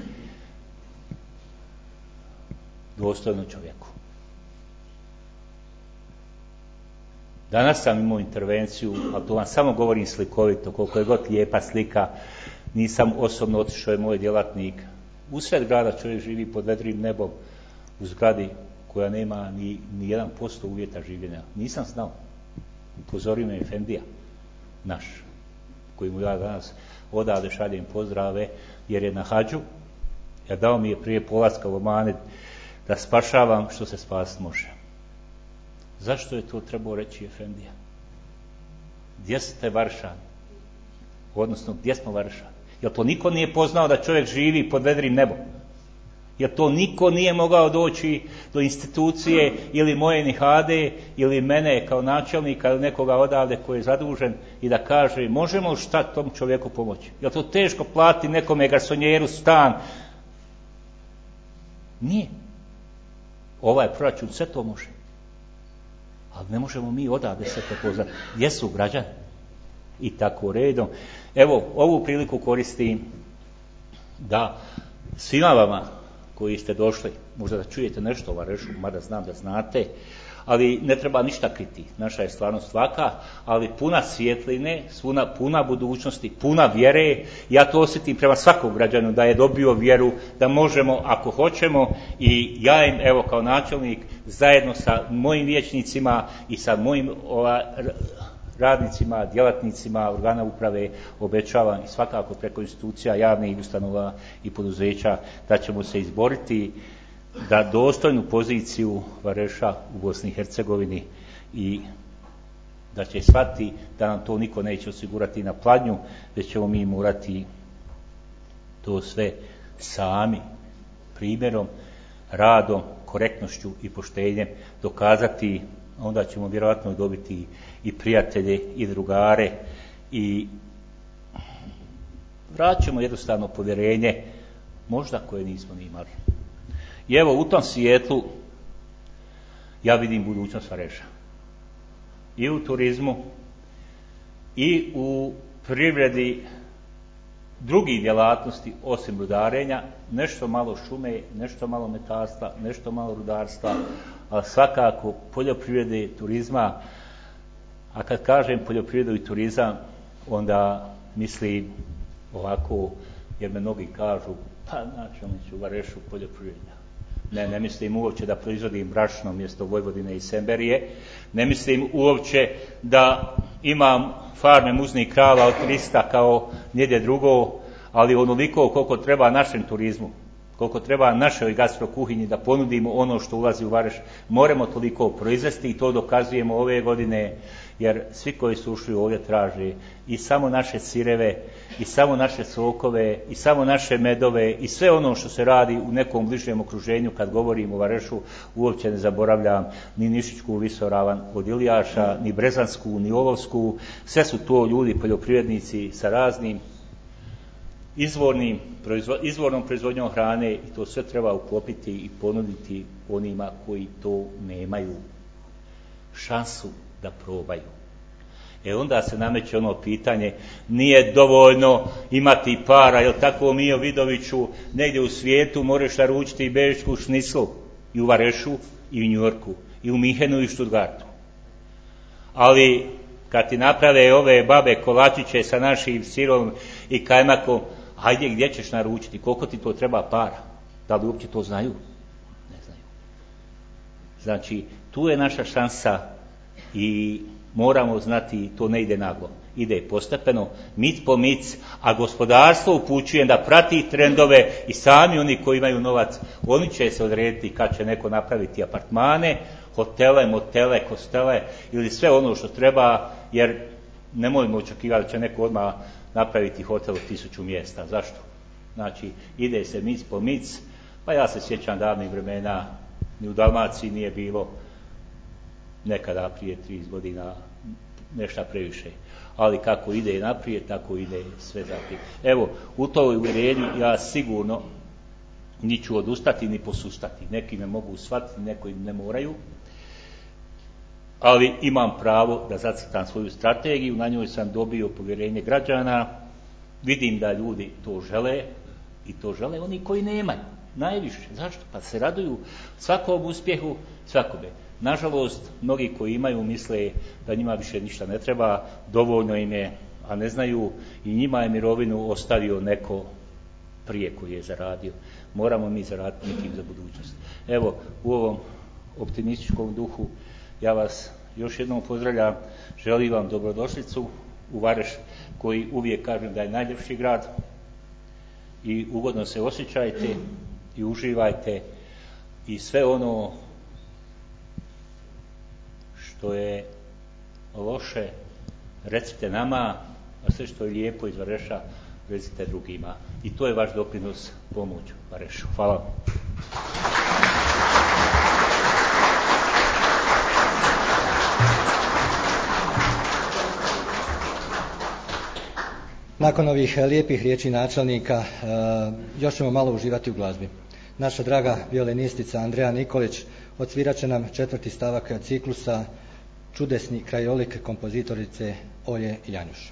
C: dostojno čovjeku. Danas sam imao intervenciju, ali to vam samo govorim slikovito, koliko je god lijepa slika, nisam osobno otišao, je moj djelatnik. U sred grada čovjek živi pod vedrim nebom, u zgradi koja nema ni, ni jedan posto uvjeta življenja. Nisam znao. Upozorio me Efendija, naš, koji mu ja danas odavde šaljem pozdrave, jer je na hađu, jer dao mi je prije polaska u Omanet da spašavam što se spasiti može. Zašto je to trebao reći Efendija? Gdje ste Varešani? Odnosno, gdje smo Varešani? Jer to niko nije poznao da čovjek živi pod vedrim nebom. Jer to niko nije mogao doći do institucije ili moje Nihade ili mene kao načelnika ili nekoga odavde koji je zadužen i da kaže možemo li šta tom čovjeku pomoći. Je li to teško platiti nekome garsonjeru stan? Nije. Ovaj proračun sve to može. Ali ne možemo mi odavde sve to poznati. Gdje su građani? I tako redom. Evo, ovu priliku koristim da svima vama koji ste došli, možda da čujete nešto o Varešu, mada znam da znate, ali ne treba ništa kriti. Naša je stvarnost svaka, ali puna svjetline, puna, puna budućnosti, puna vjere. Ja to osjetim prema svakom građanu da je dobio vjeru, da možemo ako hoćemo i ja im evo kao načelnik zajedno sa mojim vijećnicima i sa mojim ova, radnicima, djelatnicima organa uprave obećavam i svakako preko institucija javnih ustanova i poduzeća da ćemo se izboriti da dostojnu poziciju Vareša u Bosni i Hercegovini i da će shvatiti da nam to niko neće osigurati na pladnju, već ćemo mi morati to sve sami primjerom, radom, korektnošću i poštenjem dokazati. Onda ćemo vjerojatno dobiti i prijatelje i drugare i vraćamo jednostavno povjerenje možda koje nismo ni imali. I evo u tom svijetlu ja vidim budućnost Vareša. I u turizmu i u privredi drugih djelatnosti osim rudarenja, nešto malo šume, nešto malo metarstva, nešto malo rudarstva, ali svakako poljoprivrede i turizma. A kad kažem poljoprivredu i turizam, onda mislim ovako, jer me mnogi kažu, pa načelniče u Varešu poljoprivreda. Ne, ne mislim uopće da proizvodim brašno mjesto Vojvodine i Semberije, ne mislim uopće da imam farme muznih krava od trista kao nigdje drugo, ali onoliko koliko treba našem turizmu, koliko treba našoj gastrokuhinji da ponudimo ono što ulazi u Vareš, moramo toliko proizvesti i to dokazujemo ove godine, jer svi koji su ušli ovdje traže i samo naše sireve, i samo naše sokove, i samo naše medove, i sve ono što se radi u nekom bližem okruženju. Kad govorim o Varešu, uopće ne zaboravljam ni Nišićku visoravan od Ilijaša, ni Brezansku, ni Olovsku, sve su to ljudi, poljoprivrednici sa raznim izvornim, izvornom proizvodnjom hrane i to sve treba uklopiti i ponuditi onima koji to nemaju šansu da probaju. E onda se nameće ono pitanje, nije dovoljno imati para, jel tako Mijo Vidoviću, negdje u svijetu moraš naručiti i bežičku šniclu i u Varešu i u Njujorku i u Minhenu i u Stuttgartu. Ali kad ti naprave ove babe kolačiće sa našim sirom i kajmakom, hajde gdje ćeš naručiti, koliko ti to treba para? Da li uopće to znaju? Ne znaju. Znači, tu je naša šansa i moramo znati, to ne ide naglo. Ide postepeno, mic po mic, a gospodarstvo upućujem da prati trendove i sami oni koji imaju novac, oni će se odrediti kad će neko napraviti apartmane, hotele, motele, kostele ili sve ono što treba, jer nemojmo očekivati da će neko odmah napraviti hotel od tisuću mjesta. Zašto? Znači, ide se mic po mic, pa ja se sjećam davnih vremena, ni u Dalmaciji nije bilo nekada prije trideset godina nešto previše. Ali kako ide naprijed, tako ide sve zaprijed. Evo, u toj uvjerenju ja sigurno niću odustati ni posustati. Neki me mogu shvatiti, neki ne moraju. Ali imam pravo da zacrtam svoju strategiju, na njoj sam dobio povjerenje građana, vidim da ljudi to žele i to žele oni koji nemaju, najviše. Zašto? Pa se raduju svakom uspjehu, svakome. Nažalost, mnogi koji imaju misle da njima više ništa ne treba, dovoljno im je, a ne znaju i njima je mirovinu ostavio neko prije koji je zaradio. Moramo mi zaraditi nekim za budućnost. Evo, u ovom optimističkom duhu ja vas još jednom pozdravljam, želim vam dobrodošlicu u Vareš, koji uvijek kažem da je najljepši grad, i ugodno se osjećajte i uživajte i sve ono što je loše recite nama, a sve što je lijepo iz Vareša recite drugima. I to je vaš doprinos pomoć Varešu. Hvala.
A: Nakon ovih lijepih riječi načelnika još ćemo malo uživati u glazbi. Naša draga violinistica Andreja Nikolić odsvirat će nam četvrti stavak ciklusa Čudesni krajolik kompozitorice Olje Janjuš.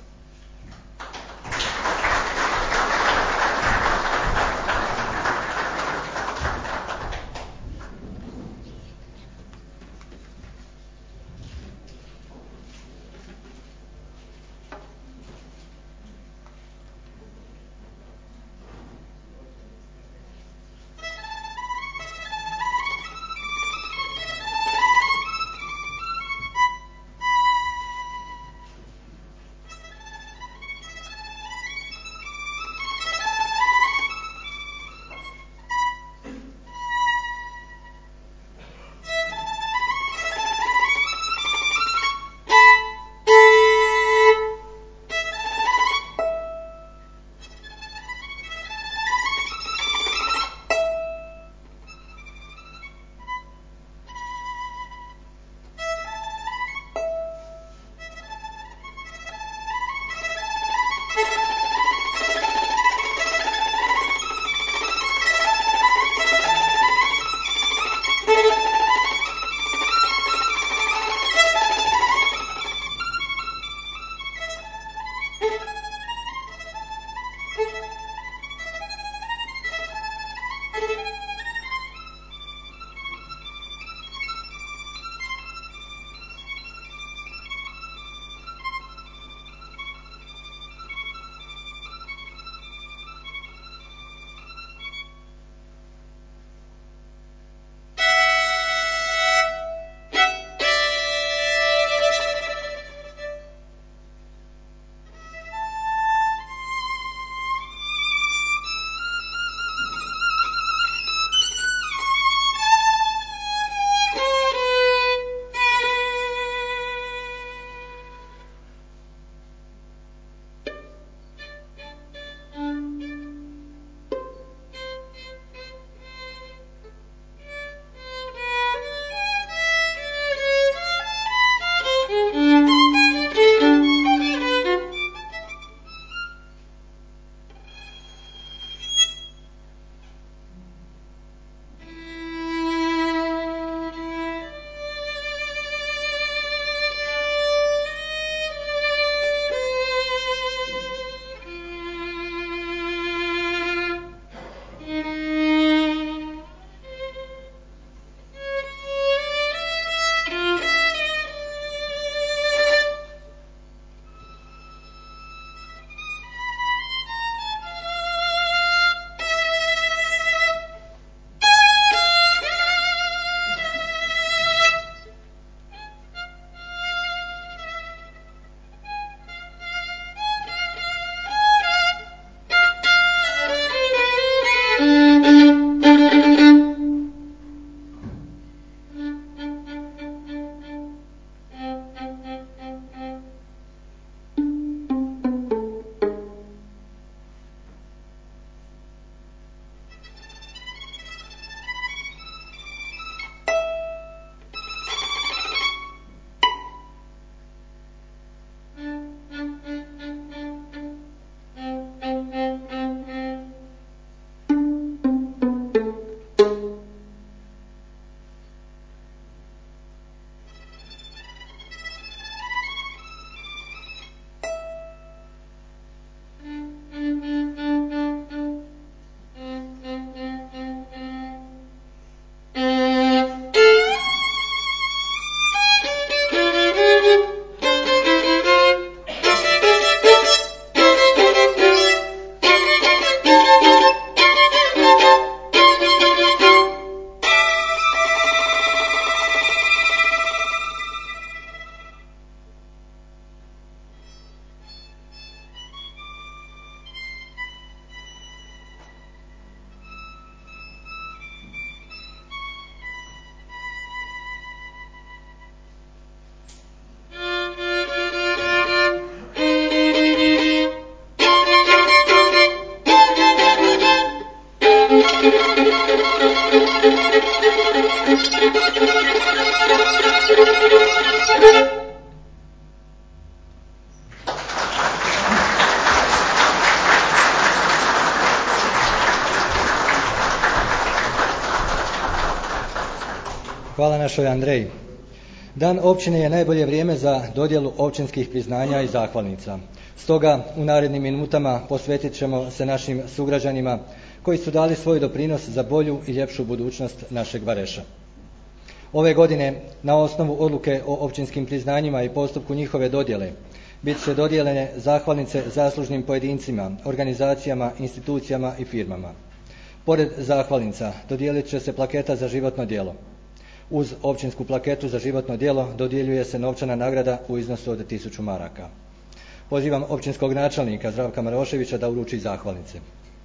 A: Hvala našoj Andreji. Dan općine je najbolje vrijeme za dodjelu općinskih priznanja i zahvalnica. Stoga u narednim minutama posvetit ćemo se našim sugrađanima koji su dali svoj doprinos za bolju i ljepšu budućnost našeg Vareša. Ove godine, na osnovu odluke o općinskim priznanjima i postupku njihove dodjele, bit će dodijeljene zahvalnice zaslužnim pojedincima, organizacijama, institucijama i firmama. Pored zahvalnica dodijelit će se plaketa za životno djelo. Uz općinsku plaketu za životno djelo dodjeljuje se novčana nagrada u iznosu od tisuću maraka. Pozivam općinskog načelnika Zdravka Maroševića da uruči zahvalnice.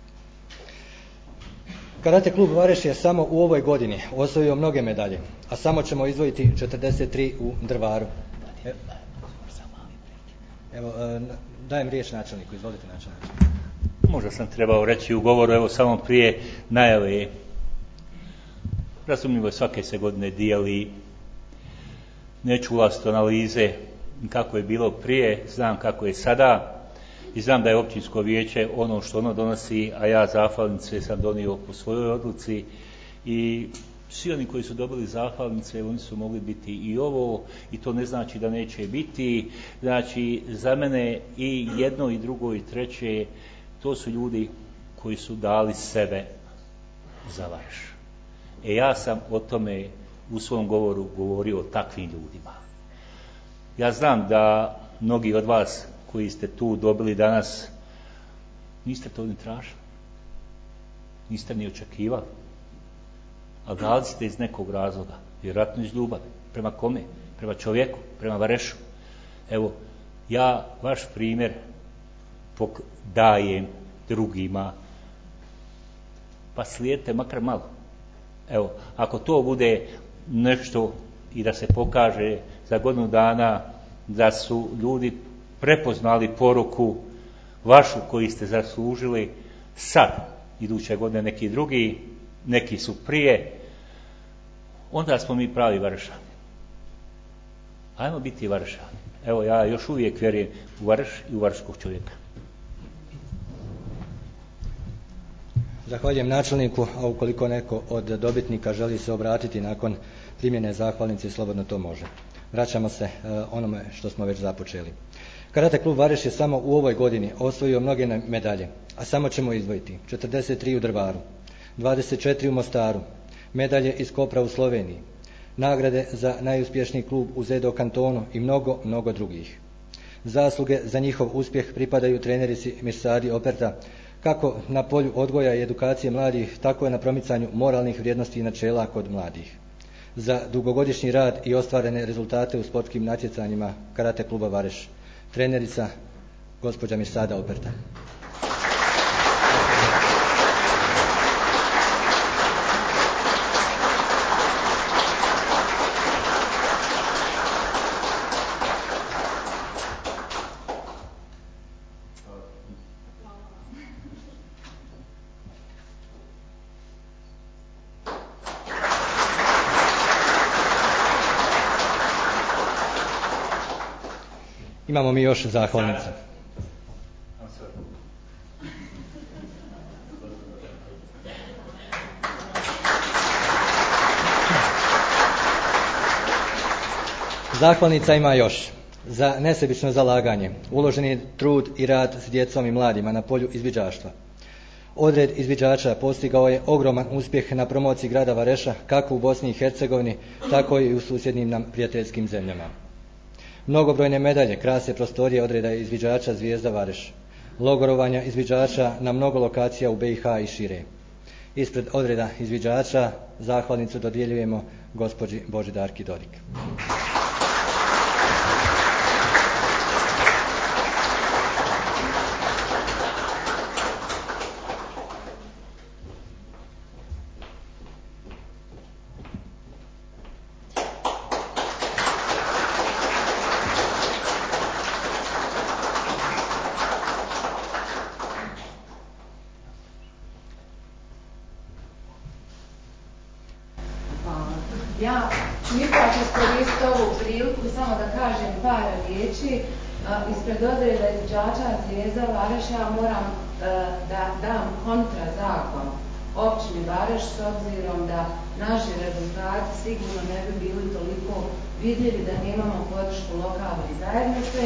A: Karate klub Vareš je samo u ovoj godini osvojio mnoge medalje, a samo ćemo izdvojiti četrdeset tri u Drvaru. Evo, dajem riječ načelniku, izvolite načelniče.
C: Možda sam trebao reći u govoru, evo samo prije najave. Razumljivo je, svake se godine dijeli, neću ulaziti u analize kako je bilo prije, znam kako je sada i znam da je općinsko vijeće ono što ono donosi, a ja zahvalnice sam donio po svojoj odluci i svi oni koji su dobili zahvalnice, oni su mogli biti i ovo, i to ne znači da neće biti. Znači, za mene i jedno i drugo i treće, to su ljudi koji su dali sebe za Vareš. E ja sam o tome u svom govoru govorio o takvim ljudima. Ja znam da mnogi od vas koji ste tu dobili danas, niste to ni tražili, niste ni očekivali, a dali ste iz nekog razloga, vjerojatno iz ljubavi. Prema kome? Prema čovjeku, prema Varešu. Evo, ja vaš primjer dajem drugima, pa slijedite makar malo. Evo, ako to bude nešto i da se pokaže za godinu dana da su ljudi prepoznali poruku vašu koju ste zaslužili, sad, iduće godine neki drugi, neki su prije, onda smo mi pravi Varešani. Ajmo biti Varešani. Evo, ja još uvijek vjerujem u Vareš i u vareškog čovjeka.
A: Zahvaljujem načelniku, a ukoliko neko od dobitnika želi se obratiti nakon primjene zahvalnice, slobodno to može. Vraćamo se onome što smo već započeli. Karate klub Vareš je samo u ovoj godini osvojio mnoge medalje, a samo ćemo izdvojiti četrdeset tri u Drvaru, dvadeset četiri u Mostaru, medalje iz Kopra u Sloveniji, nagrade za najuspješniji klub u Zedo kantonu i mnogo, mnogo drugih. Zasluge za njihov uspjeh pripadaju trenerici Mirsadi Operta, kako na polju odgoja i edukacije mladih, tako i na promicanju moralnih vrijednosti i načela kod mladih. Za dugogodišnji rad i ostvarene rezultate u sportskim natjecanjima Karate kluba Vareš, trenerica gospođa Mirsada Operta. Imamo mi još zahvalnice. Zahvalnica ima još za nesebično zalaganje, uloženi trud i rad s djecom i mladima na polju izviđaštva. Odred izviđača postigao je ogroman uspjeh na promociji grada Vareša, kako u Bosni i Hercegovini, tako i u susjednim nam prijateljskim zemljama. Mnogobrojne medalje krase prostorije odreda izviđača Zvijezda Vareš, logorovanja izviđača na mnogo lokacija u be i ha i šire. Ispred odreda izviđača zahvalnicu dodjeljujemo gospođi Božidarki Dodik.
D: Ja ću ipak iskoristiti ovu priliku samo da kažem par riječi. Ispred odreda izviđača Zvijezda Vareš ja moram da dam kontra zakon općini Vareš, s obzirom da naši rezultati sigurno ne bi bili toliko vidljivi da nemamo podršku lokalne zajednice.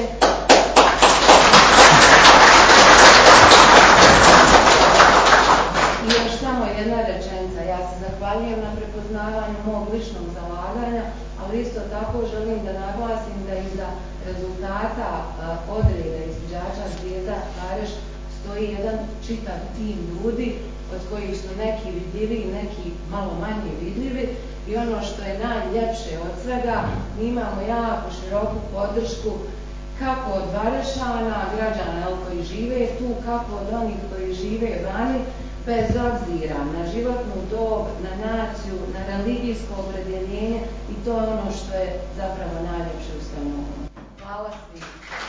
D: I još samo jedna rečenica. Ja se zahvaljujem na prepoznavanju mog ličnog zalaganja, ali isto tako želim da naglasim da iza rezultata odreda izvođača Zvijezda Vareš stoji jedan čitav tim ljudi, od kojih su neki vidljivi i neki malo manje vidljivi. I ono što je najljepše od svega, mi imamo jako široku podršku kako od Varešana, građana koji žive tu, kako od onih koji žive vani, bez obzira na životnu dob, na naciju, na religijsko opredjeljenje, i to je ono što je zapravo najljepše u svemu ovom. Hvala svima.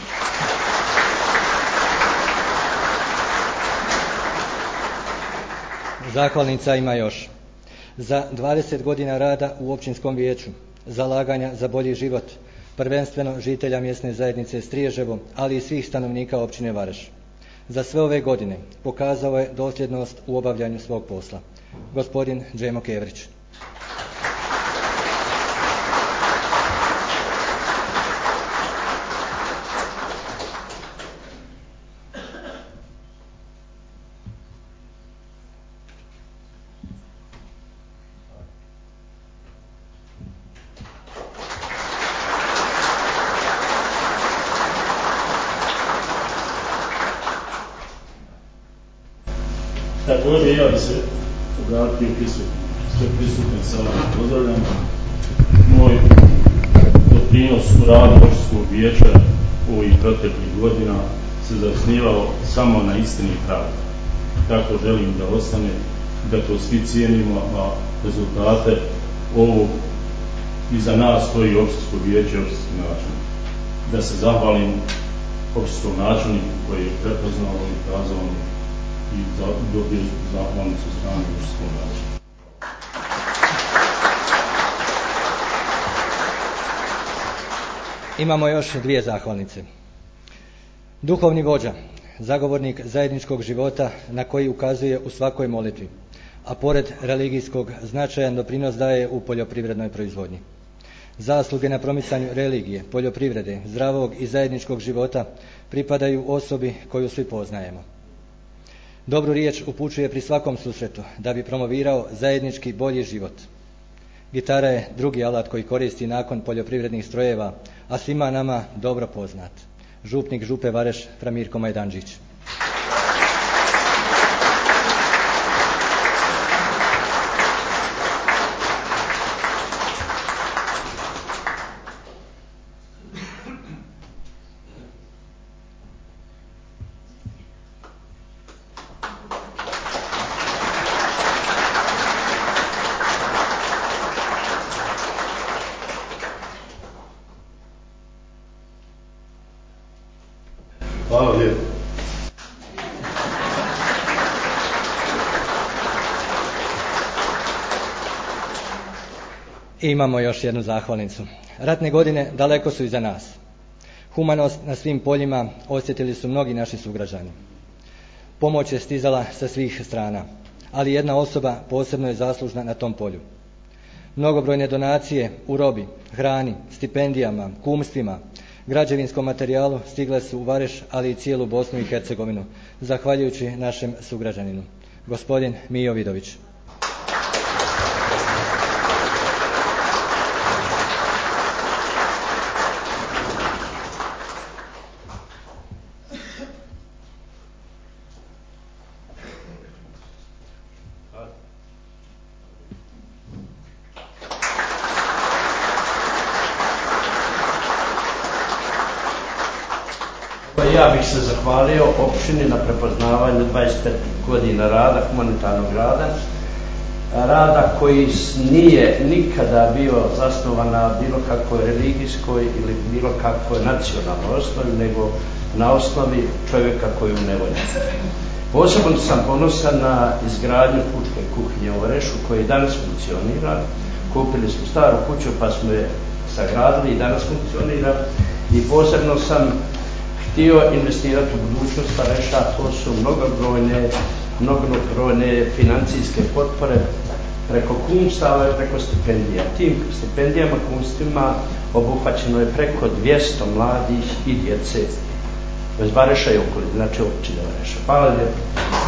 A: Zahvalnica ima još. Za dvadeset godina rada u općinskom vijeću, zalaganja za bolji život, prvenstveno žitelja mjesne zajednice Striježevo, ali i svih stanovnika općine Vareš. Za sve ove godine pokazao je dosljednost u obavljanju svog posla. Gospodin Džemo Kevrić.
E: Također ja bi se obratio sve prisutne sale, pozdravljam. Moj doprinos u radu općinskog vijeća ovih proteklih godina se zasnivao samo na istini i pravdi. Tako želim da ostane, da to svi cijenimo, a rezultate ovog iza nas stoji općinsko vijeće i općinski načelnik. Da se zahvalim općinskom načelniku koji je prepoznao i kazao i dobio zahvalnicu strane općinskog načelnika.
A: Imamo još dvije zahvalnice. Duhovni vođa, zagovornik zajedničkog života na koji ukazuje u svakoj molitvi, a pored religijskog značajan doprinos daje u poljoprivrednoj proizvodnji. Zasluge na promicanju religije, poljoprivrede, zdravog i zajedničkog života pripadaju osobi koju svi poznajemo. Dobru riječ upućuje pri svakom susretu da bi promovirao zajednički bolji život. Gitara je drugi alat koji koristi nakon poljoprivrednih strojeva, a svima nama dobro poznat. Župnik Župe Vareš Framirko Majdanđić.
E: Hvala lijepo.
A: Imamo još jednu zahvalnicu. Ratne godine daleko su iza nas. Humanost na svim poljima osjetili su mnogi naši sugrađani. Pomoć je stizala sa svih strana, ali jedna osoba posebno je zaslužna na tom polju. Mnogobrojne donacije u robi, hrani, stipendijama, kumstvima, građevinskom materijalu stigle su u Vareš, ali i cijelu Bosnu i Hercegovinu, zahvaljujući našem sugrađaninu, gospodin Mijo Vidović.
F: Ja bih se zahvalio općini na prepoznavanju dvadeset pet godina rada, humanitarnog rada, rada koji nije nikada bio zasnovan na bilo kakvoj religijskoj ili bilo kakvoj nacionalnoj osnovi, nego na osnovi čovjeka koji je u nevolji. Posebno sam ponosan na izgradnju pučke kuhinje u Varešu koji danas funkcionira. Kupili smo staru kuću pa smo je sagradili i danas funkcionira, i posebno sam htio investirati u budućnost Vareša. To su mnogobrojne, mnogobrojne financijske potpore preko kumstava i preko stipendija. Tim stipendijama, kumstvima obuhvaćeno je preko dvjesto mladih i djece iz Vareša i okoline, znači općine Vareša. Hvala lijepo.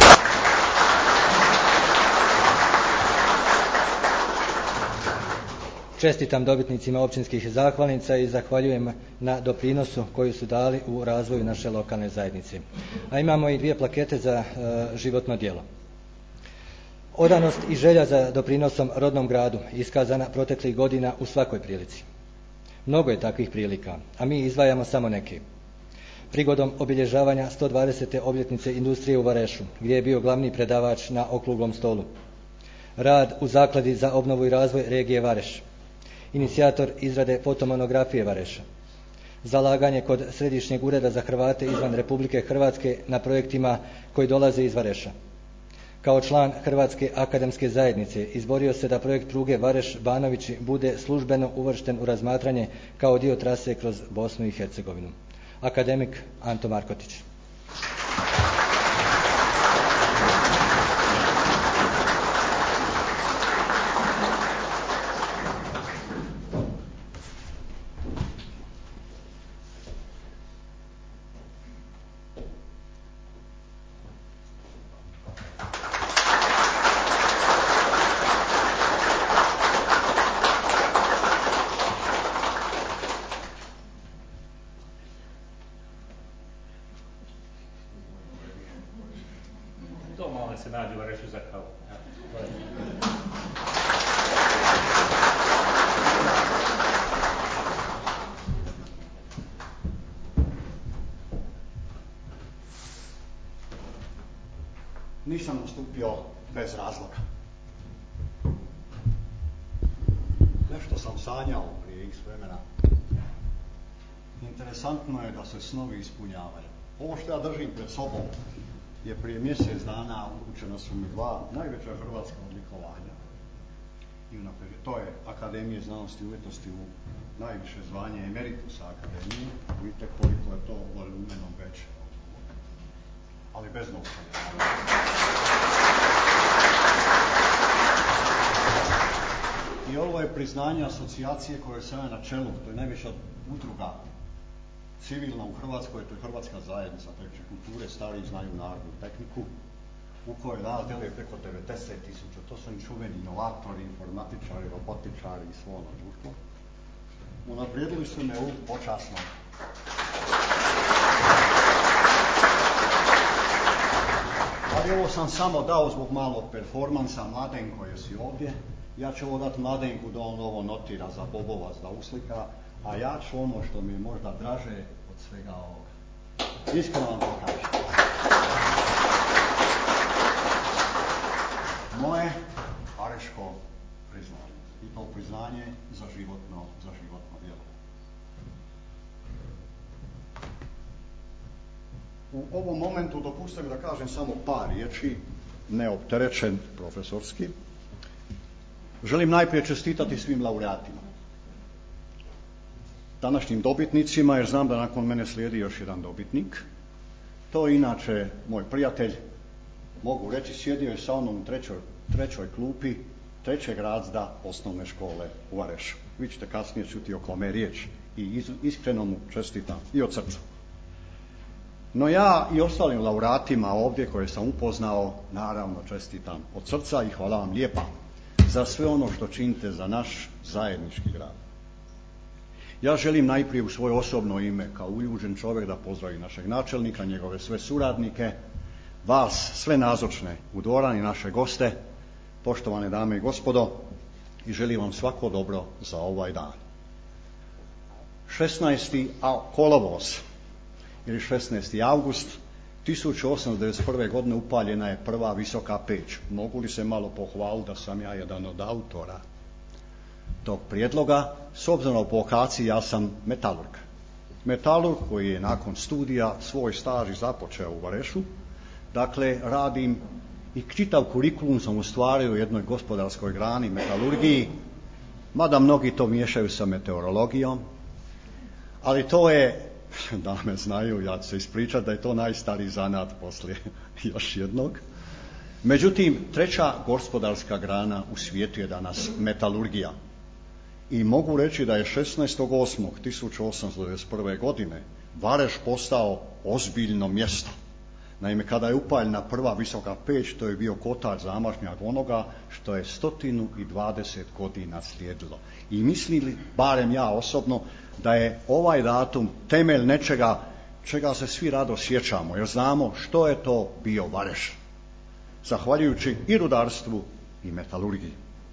A: Čestitam dobitnicima općinskih zahvalnica i zahvaljujem na doprinosu koju su dali u razvoju naše lokalne zajednice. A imamo i dvije plakete za e, životno djelo. Odanost i želja za doprinosom rodnom gradu iskazana proteklih godina u svakoj prilici. Mnogo je takvih prilika, a mi izdvajamo samo neke. Prigodom obilježavanja sto dvadesete obljetnice industrije u Varešu, gdje je bio glavni predavač na okruglom stolu. Rad u Zakladi za obnovu i razvoj regije Vareš. Inicijator izrade fotomonografije Vareša. Zalaganje kod Središnjeg ureda za Hrvate izvan Republike Hrvatske na projektima koji dolaze iz Vareša. Kao član Hrvatske akademske zajednice izborio se da projekt pruge Vareš-Banovići bude službeno uvršten u razmatranje kao dio trase kroz Bosnu i Hercegovinu. Akademik Anto Markotić.
C: Se nađe u Varešu za kavu.
G: Nisam nastupio bez razloga. Nešto sam sanjao prije x vremena. Interesantno je da se snovi ispunjavaju. Ovo što ja držim pred sobom je prije mjesec dana uručena su mi dva najveća hrvatska odlikovanja. I to je Akademije znanosti i umjetnosti u najviše zvanje Emeritusa Akademije. Vidite koliko je to volumenom veće. Ali bez novca. I ovo je priznanje asocijacije koje sam ja na čelu, to je najviša udruga civilna u Hrvatskoj, to je Hrvatska zajednica treće kulture, stari znaju narodnu tehniku, u kojoj nas djeluje preko devedeset tisuća, to su čuveni inovatori, informatičari, robotičari i svo ono društvo. Unaprijedili su me u počasno. Ali ovo sam samo dao zbog malog performansa, Mladenko jesi ovdje. Ja ću ovo dati Mladenku da on ovo notira za Bobovac, da uslika, a ja ću ono što mi je možda draže od svega ovoga. Iskreno vam to kažem. Moje vareško priznanje. I to priznanje za životno, za životno djelo. U ovom momentu dopustite mi da kažem samo par riječi, neopterećen profesorski. Želim najprije čestitati svim laureatima, današnjim dobitnicima, jer znam da nakon mene slijedi još jedan dobitnik. To je inače moj prijatelj, mogu reći, sjedio je sa mnom u trećoj, trećoj klupi trećeg razreda osnovne škole u Varešu. Vi ćete kasnije čuti o kome je riječ i iskreno mu čestitam i od srca. No ja i ostalim laureatima ovdje koje sam upoznao, naravno čestitam od srca i hvala vam lijepa za sve ono što činite za naš zajednički grad. Ja želim najprije u svoje osobno ime, kao uljuđen čovjek, da pozdravim našeg načelnika, njegove sve suradnike, vas sve nazočne u dvorani, naše goste, poštovane dame i gospodo, i želim vam svako dobro za ovaj dan. šesnaesti kolovoz ili šesnaesti august tisuću osamsto devedeset prve. godine upaljena je prva visoka peć. Mogu li se malo pohvaliti da sam ja jedan od autora tog prijedloga? S obzirom na lokaciji, ja sam metalurg. Metalurg koji je nakon studija svoj staž započeo u Varešu. Dakle, radim i čitav kurikulum sam ostvario u jednoj gospodarskoj grani, metalurgiji, mada mnogi to miješaju sa meteorologijom, ali to je, dame znaju, ja ću se ispričati da je to najstariji zanat poslije još jednog. Međutim, treća gospodarska grana u svijetu je danas metalurgija. I mogu reći da je šesnaestog osmog tisuću osamsto devedeset prve. godine Vareš postao ozbiljno mjesto. Naime, kada je upaljena prva visoka peć, to je bio kotar zamašnjak onoga što je sto dvadeset godina slijedilo. I mislili, barem ja osobno, da je ovaj datum temelj nečega čega se svi rado sjećamo, jer znamo što je to bio Vareš, zahvaljujući i rudarstvu i metalurgiji.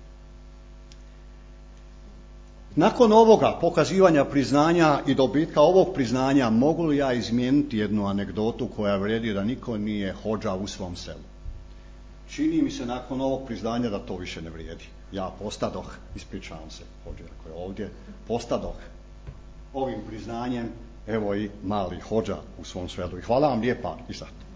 G: Nakon ovoga pokazivanja priznanja i dobitka ovog priznanja, mogu li ja izmijeniti jednu anegdotu koja vrijedi da niko nije hodža u svom selu? Čini mi se nakon ovog priznanja da to više ne vrijedi. Ja postadoh, ispričavam se, hođe ako je ovdje, postadoh ovim priznanjem, evo i mali hodža u svom selu. I hvala vam lijepa i za to.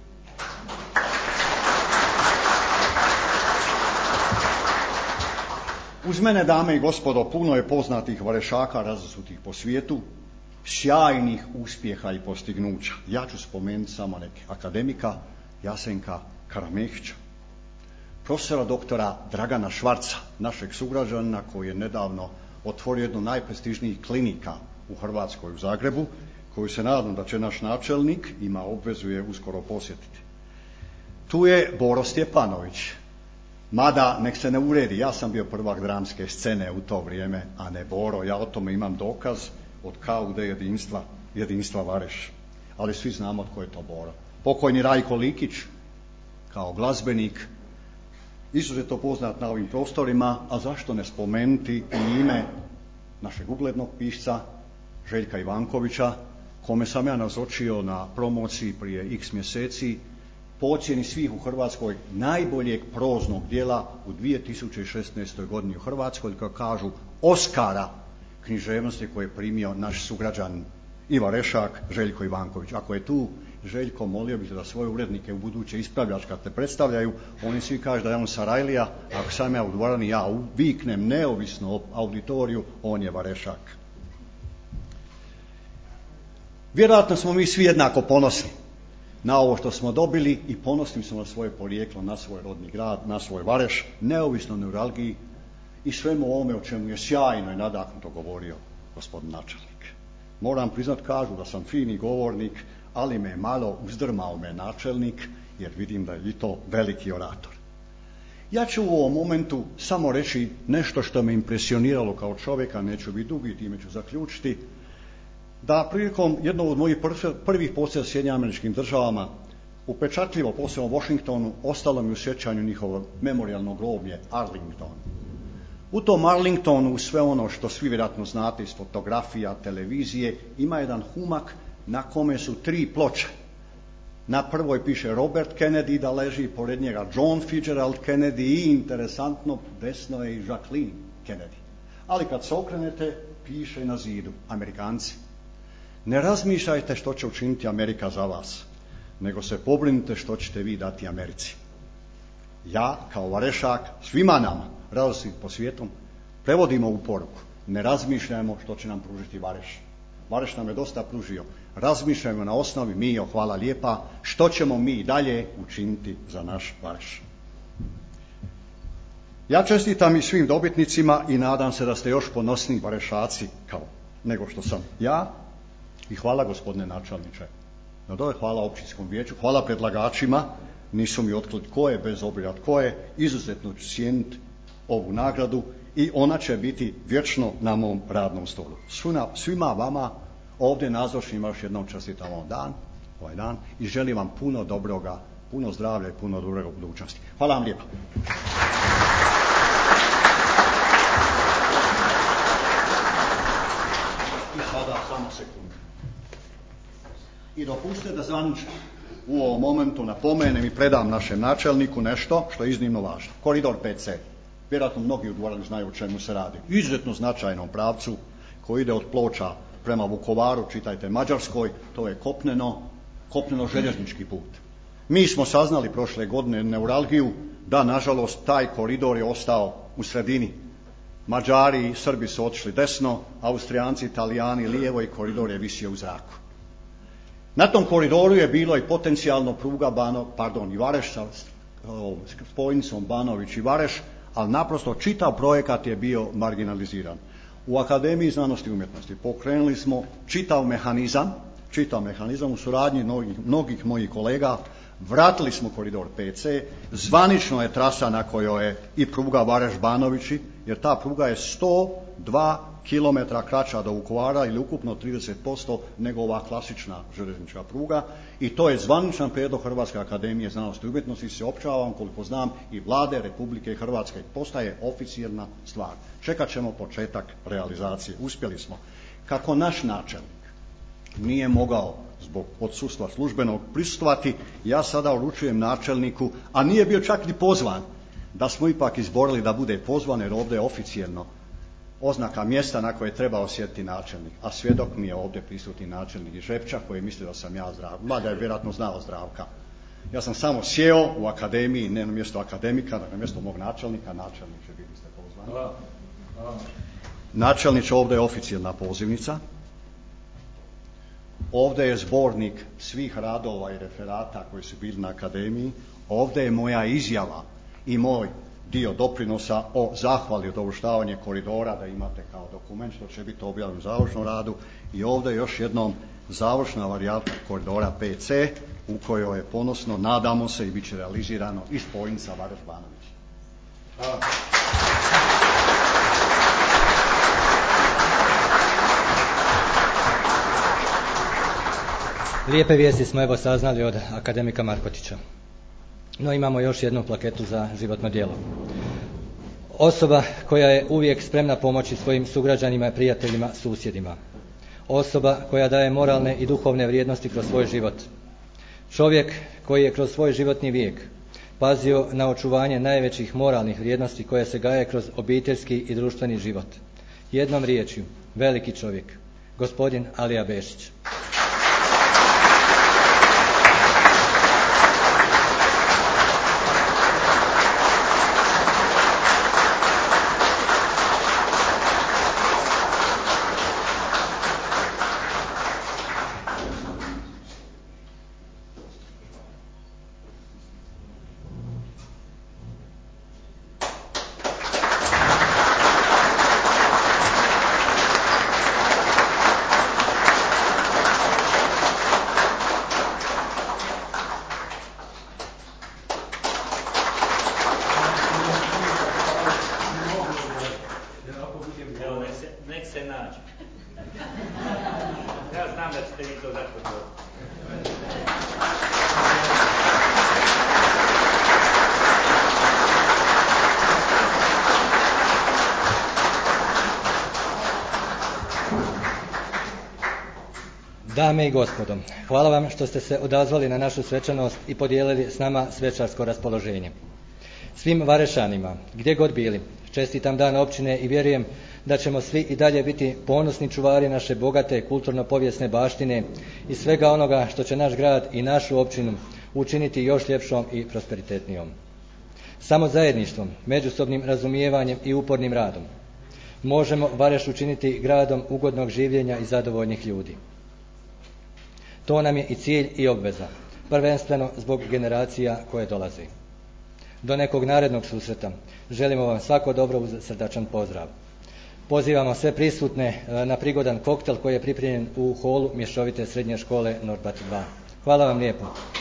G: Uz mene, dame i gospodo, puno je poznatih varešaka razasutih po svijetu, sjajnih uspjeha i postignuća. Ja ću spomenuti samo neke. Akademika Jasenka Karamehića, profesora doktora Dragana Švarca, našeg sugrađanina koji je nedavno otvorio jednu najprestižnijih klinika u Hrvatskoj, u Zagrebu, koju se nadam da će naš načelnik, ima obvezu je uskoro posjetiti. Tu je Boro Stjepanović, mada nek se ne uredi, ja sam bio prvak dramske scene u to vrijeme, a ne Boro, ja o tome imam dokaz od kaude jedinstva, jedinstva Vareš, ali svi znamo tko je to Boro. Pokojni Rajko Likić, kao glazbenik, izuzetno poznat na ovim prostorima, a zašto ne spomenuti i ime našeg uglednog pisca Željka Ivankovića, kome sam ja nazočio na promociji prije x mjeseci, po ocjeni svih u Hrvatskoj najboljeg proznog djela u dvije tisuće šesnaestoj. godini u Hrvatskoj, kako kažu, Oskara književnosti koje je primio naš sugrađan i varešak Željko Ivanković. Ako je tu Željko, molio bih da svoje urednike u buduće ispravljaš kad te predstavljaju, oni svi kažu da je on Sarajlija, ako sam ja u dvorani, ja viknem neovisno o auditoriju, on je varešak. Vjerojatno smo mi svi jednako ponosni na ovo što smo dobili i ponosni smo na svoje porijeklo, na svoj rodni grad, na svoj Vareš, neovisno neuralgiji i svemu ovome o čemu je sjajno i nadahnuto govorio gospodin načelnik. Moram priznat, kažu da sam fini govornik, ali me je malo uzdrmao me načelnik, jer vidim da je i to veliki orator. Ja ću u ovom momentu samo reći nešto što me impresioniralo kao čovjeka, neću biti dugi, time ću zaključiti, da prilikom jednog od mojih prvih posjeta Sjedinjenim Američkim Državama, upečatljivo posebno u Washingtonu, ostalo mi u sjećanju njihovo memorijalno groblje Arlington. U tom Arlingtonu, sve ono što svi vjerojatno znate iz fotografija, televizije, ima jedan humak na kome su tri ploče. Na prvoj piše Robert Kennedy, da leži pored njega John Fitzgerald Kennedy i, interesantno, desno je i Jacqueline Kennedy. Ali kad se okrenete, piše na zidu Amerikanci. Ne razmišljajte što će učiniti Amerika za vas, nego se pobrinite što ćete vi dati Americi. Ja, kao varešak, svima nama, različitih po svijetom, prevodimo u poruku. Ne razmišljajmo što će nam pružiti Vareš. Vareš nam je dosta pružio. Razmišljajmo na osnovi, Mijo, hvala lijepa, što ćemo mi dalje učiniti za naš Vareš. Ja čestitam i svim dobitnicima i nadam se da ste još ponosniji varešaci kao nego što sam ja. I hvala, gospodine načelniče. Na dole hvala općinskom vijeću, hvala predlagačima, nisu mi otkrili tko je, bez obzira tko je, izuzetno ću cijeniti ovu nagradu i ona će biti vječno na mom radnom stolu. Svima, svima vama ovdje nazočnima još jednom čestitam ovaj dan, ovaj dan i želim vam puno dobroga, puno zdravlja i puno dobroga u budućnosti. Hvala vam lijepa. I sada samo sekundu. I dopustite da zvanično u ovom momentu napomenem i predam našem načelniku nešto što je iznimno važno. Koridor pet C. Vjerojatno mnogi u dvorani znaju o čemu se radi. Izuzetno značajnom pravcu koji ide od Ploča prema Vukovaru, čitajte Mađarskoj, to je kopneno, kopneno željeznički put. Mi smo saznali prošle godine neuralgiju da nažalost taj koridor je ostao u sredini. Mađari i Srbi su otišli desno, Austrijanci, Italijani lijevo i koridor je visio u zraku. Na tom koridoru je bilo i potencijalno pruga Bano, pardon, i Vareš spojnicom Banović i Vareš, ali naprosto čitav projekat je bio marginaliziran. U Akademiji znanosti i umjetnosti pokrenuli smo čitav mehanizam, čitav mehanizam u suradnji mnogih, mnogih mojih kolega, vratili smo koridor P C, zvanično je trasa na kojoj je i pruga Vareš-Banovići, jer ta pruga je sto dva kilometra kraća do Vukovara ili ukupno trideset posto nego ova klasična željeznička pruga, i to je zvaničan prijedlog Hrvatske akademije znanosti i umjetnosti, se općavam koliko znam i Vlade Republike Hrvatske, postaje oficijelna stvar. Čekat ćemo početak realizacije. Uspjeli smo. Kako naš načelnik nije mogao zbog odsustva službenog prisustvovati, ja sada uručujem načelniku, a nije bio čak ni pozvan, da smo ipak izborili da bude pozvan, jer ovdje je oficijelno oznaka mjesta na koje treba osjetiti načelnik, a svjedok mi je ovdje prisutni načelnik iz Žepča koji misli da sam ja Zdravko, mada je vjerojatno znao Zdravka. Ja sam samo sjeo u akademiji, ne na mjesto akademika, nego na mjesto mog načelnika. Načelniče, bili ste pozvani. Načelniče, ovdje je oficijelna pozivnica. Ovdje je zbornik svih radova i referata koji su bili na akademiji. Ovdje je moja izjava i moj dio doprinosa o zahvali od dovrštavanja koridora, da imate kao dokument, što će biti objavljeno u završnom radu. I ovdje još jednom završna varijanta koridora P C u kojoj je ponosno, nadamo se, i bit će realizirano i spojnica Vareš-Banović. Hvala.
A: Lijepe vijesti smo evo saznali od akademika Markotića. No imamo još jednu plaketu za životno djelo. Osoba koja je uvijek spremna pomoći svojim sugrađanima i prijateljima, susjedima. Osoba koja daje moralne i duhovne vrijednosti kroz svoj život. Čovjek koji je kroz svoj životni vijek pazio na očuvanje najvećih moralnih vrijednosti koje se gaje kroz obiteljski i društveni život. Jednom riječju, veliki čovjek, gospodin Alija Bešić.
C: Nek se nađe. Ja znam da ćete vi to zaključiti.
A: Dame i gospodo, hvala vam što ste se odazvali na našu svečanost i podijelili s nama svečarsko raspoloženje. Svim Varešanima, gdje god bili, čestitam dan općine i vjerujem da ćemo svi i dalje biti ponosni čuvari naše bogate kulturno-povijesne baštine i svega onoga što će naš grad i našu općinu učiniti još ljepšom i prosperitetnijom. Samo zajedništvom, međusobnim razumijevanjem i upornim radom možemo Vareš učiniti gradom ugodnog življenja i zadovoljnih ljudi. To nam je i cilj i obveza, prvenstveno zbog generacija koje dolazi. Do nekog narednog susreta želimo vam svako dobro uz srdačan pozdrav. Pozivamo sve prisutne na prigodan koktel koji je pripremljen u holu mješovite srednje škole Norbat dva. Hvala vam lijepo.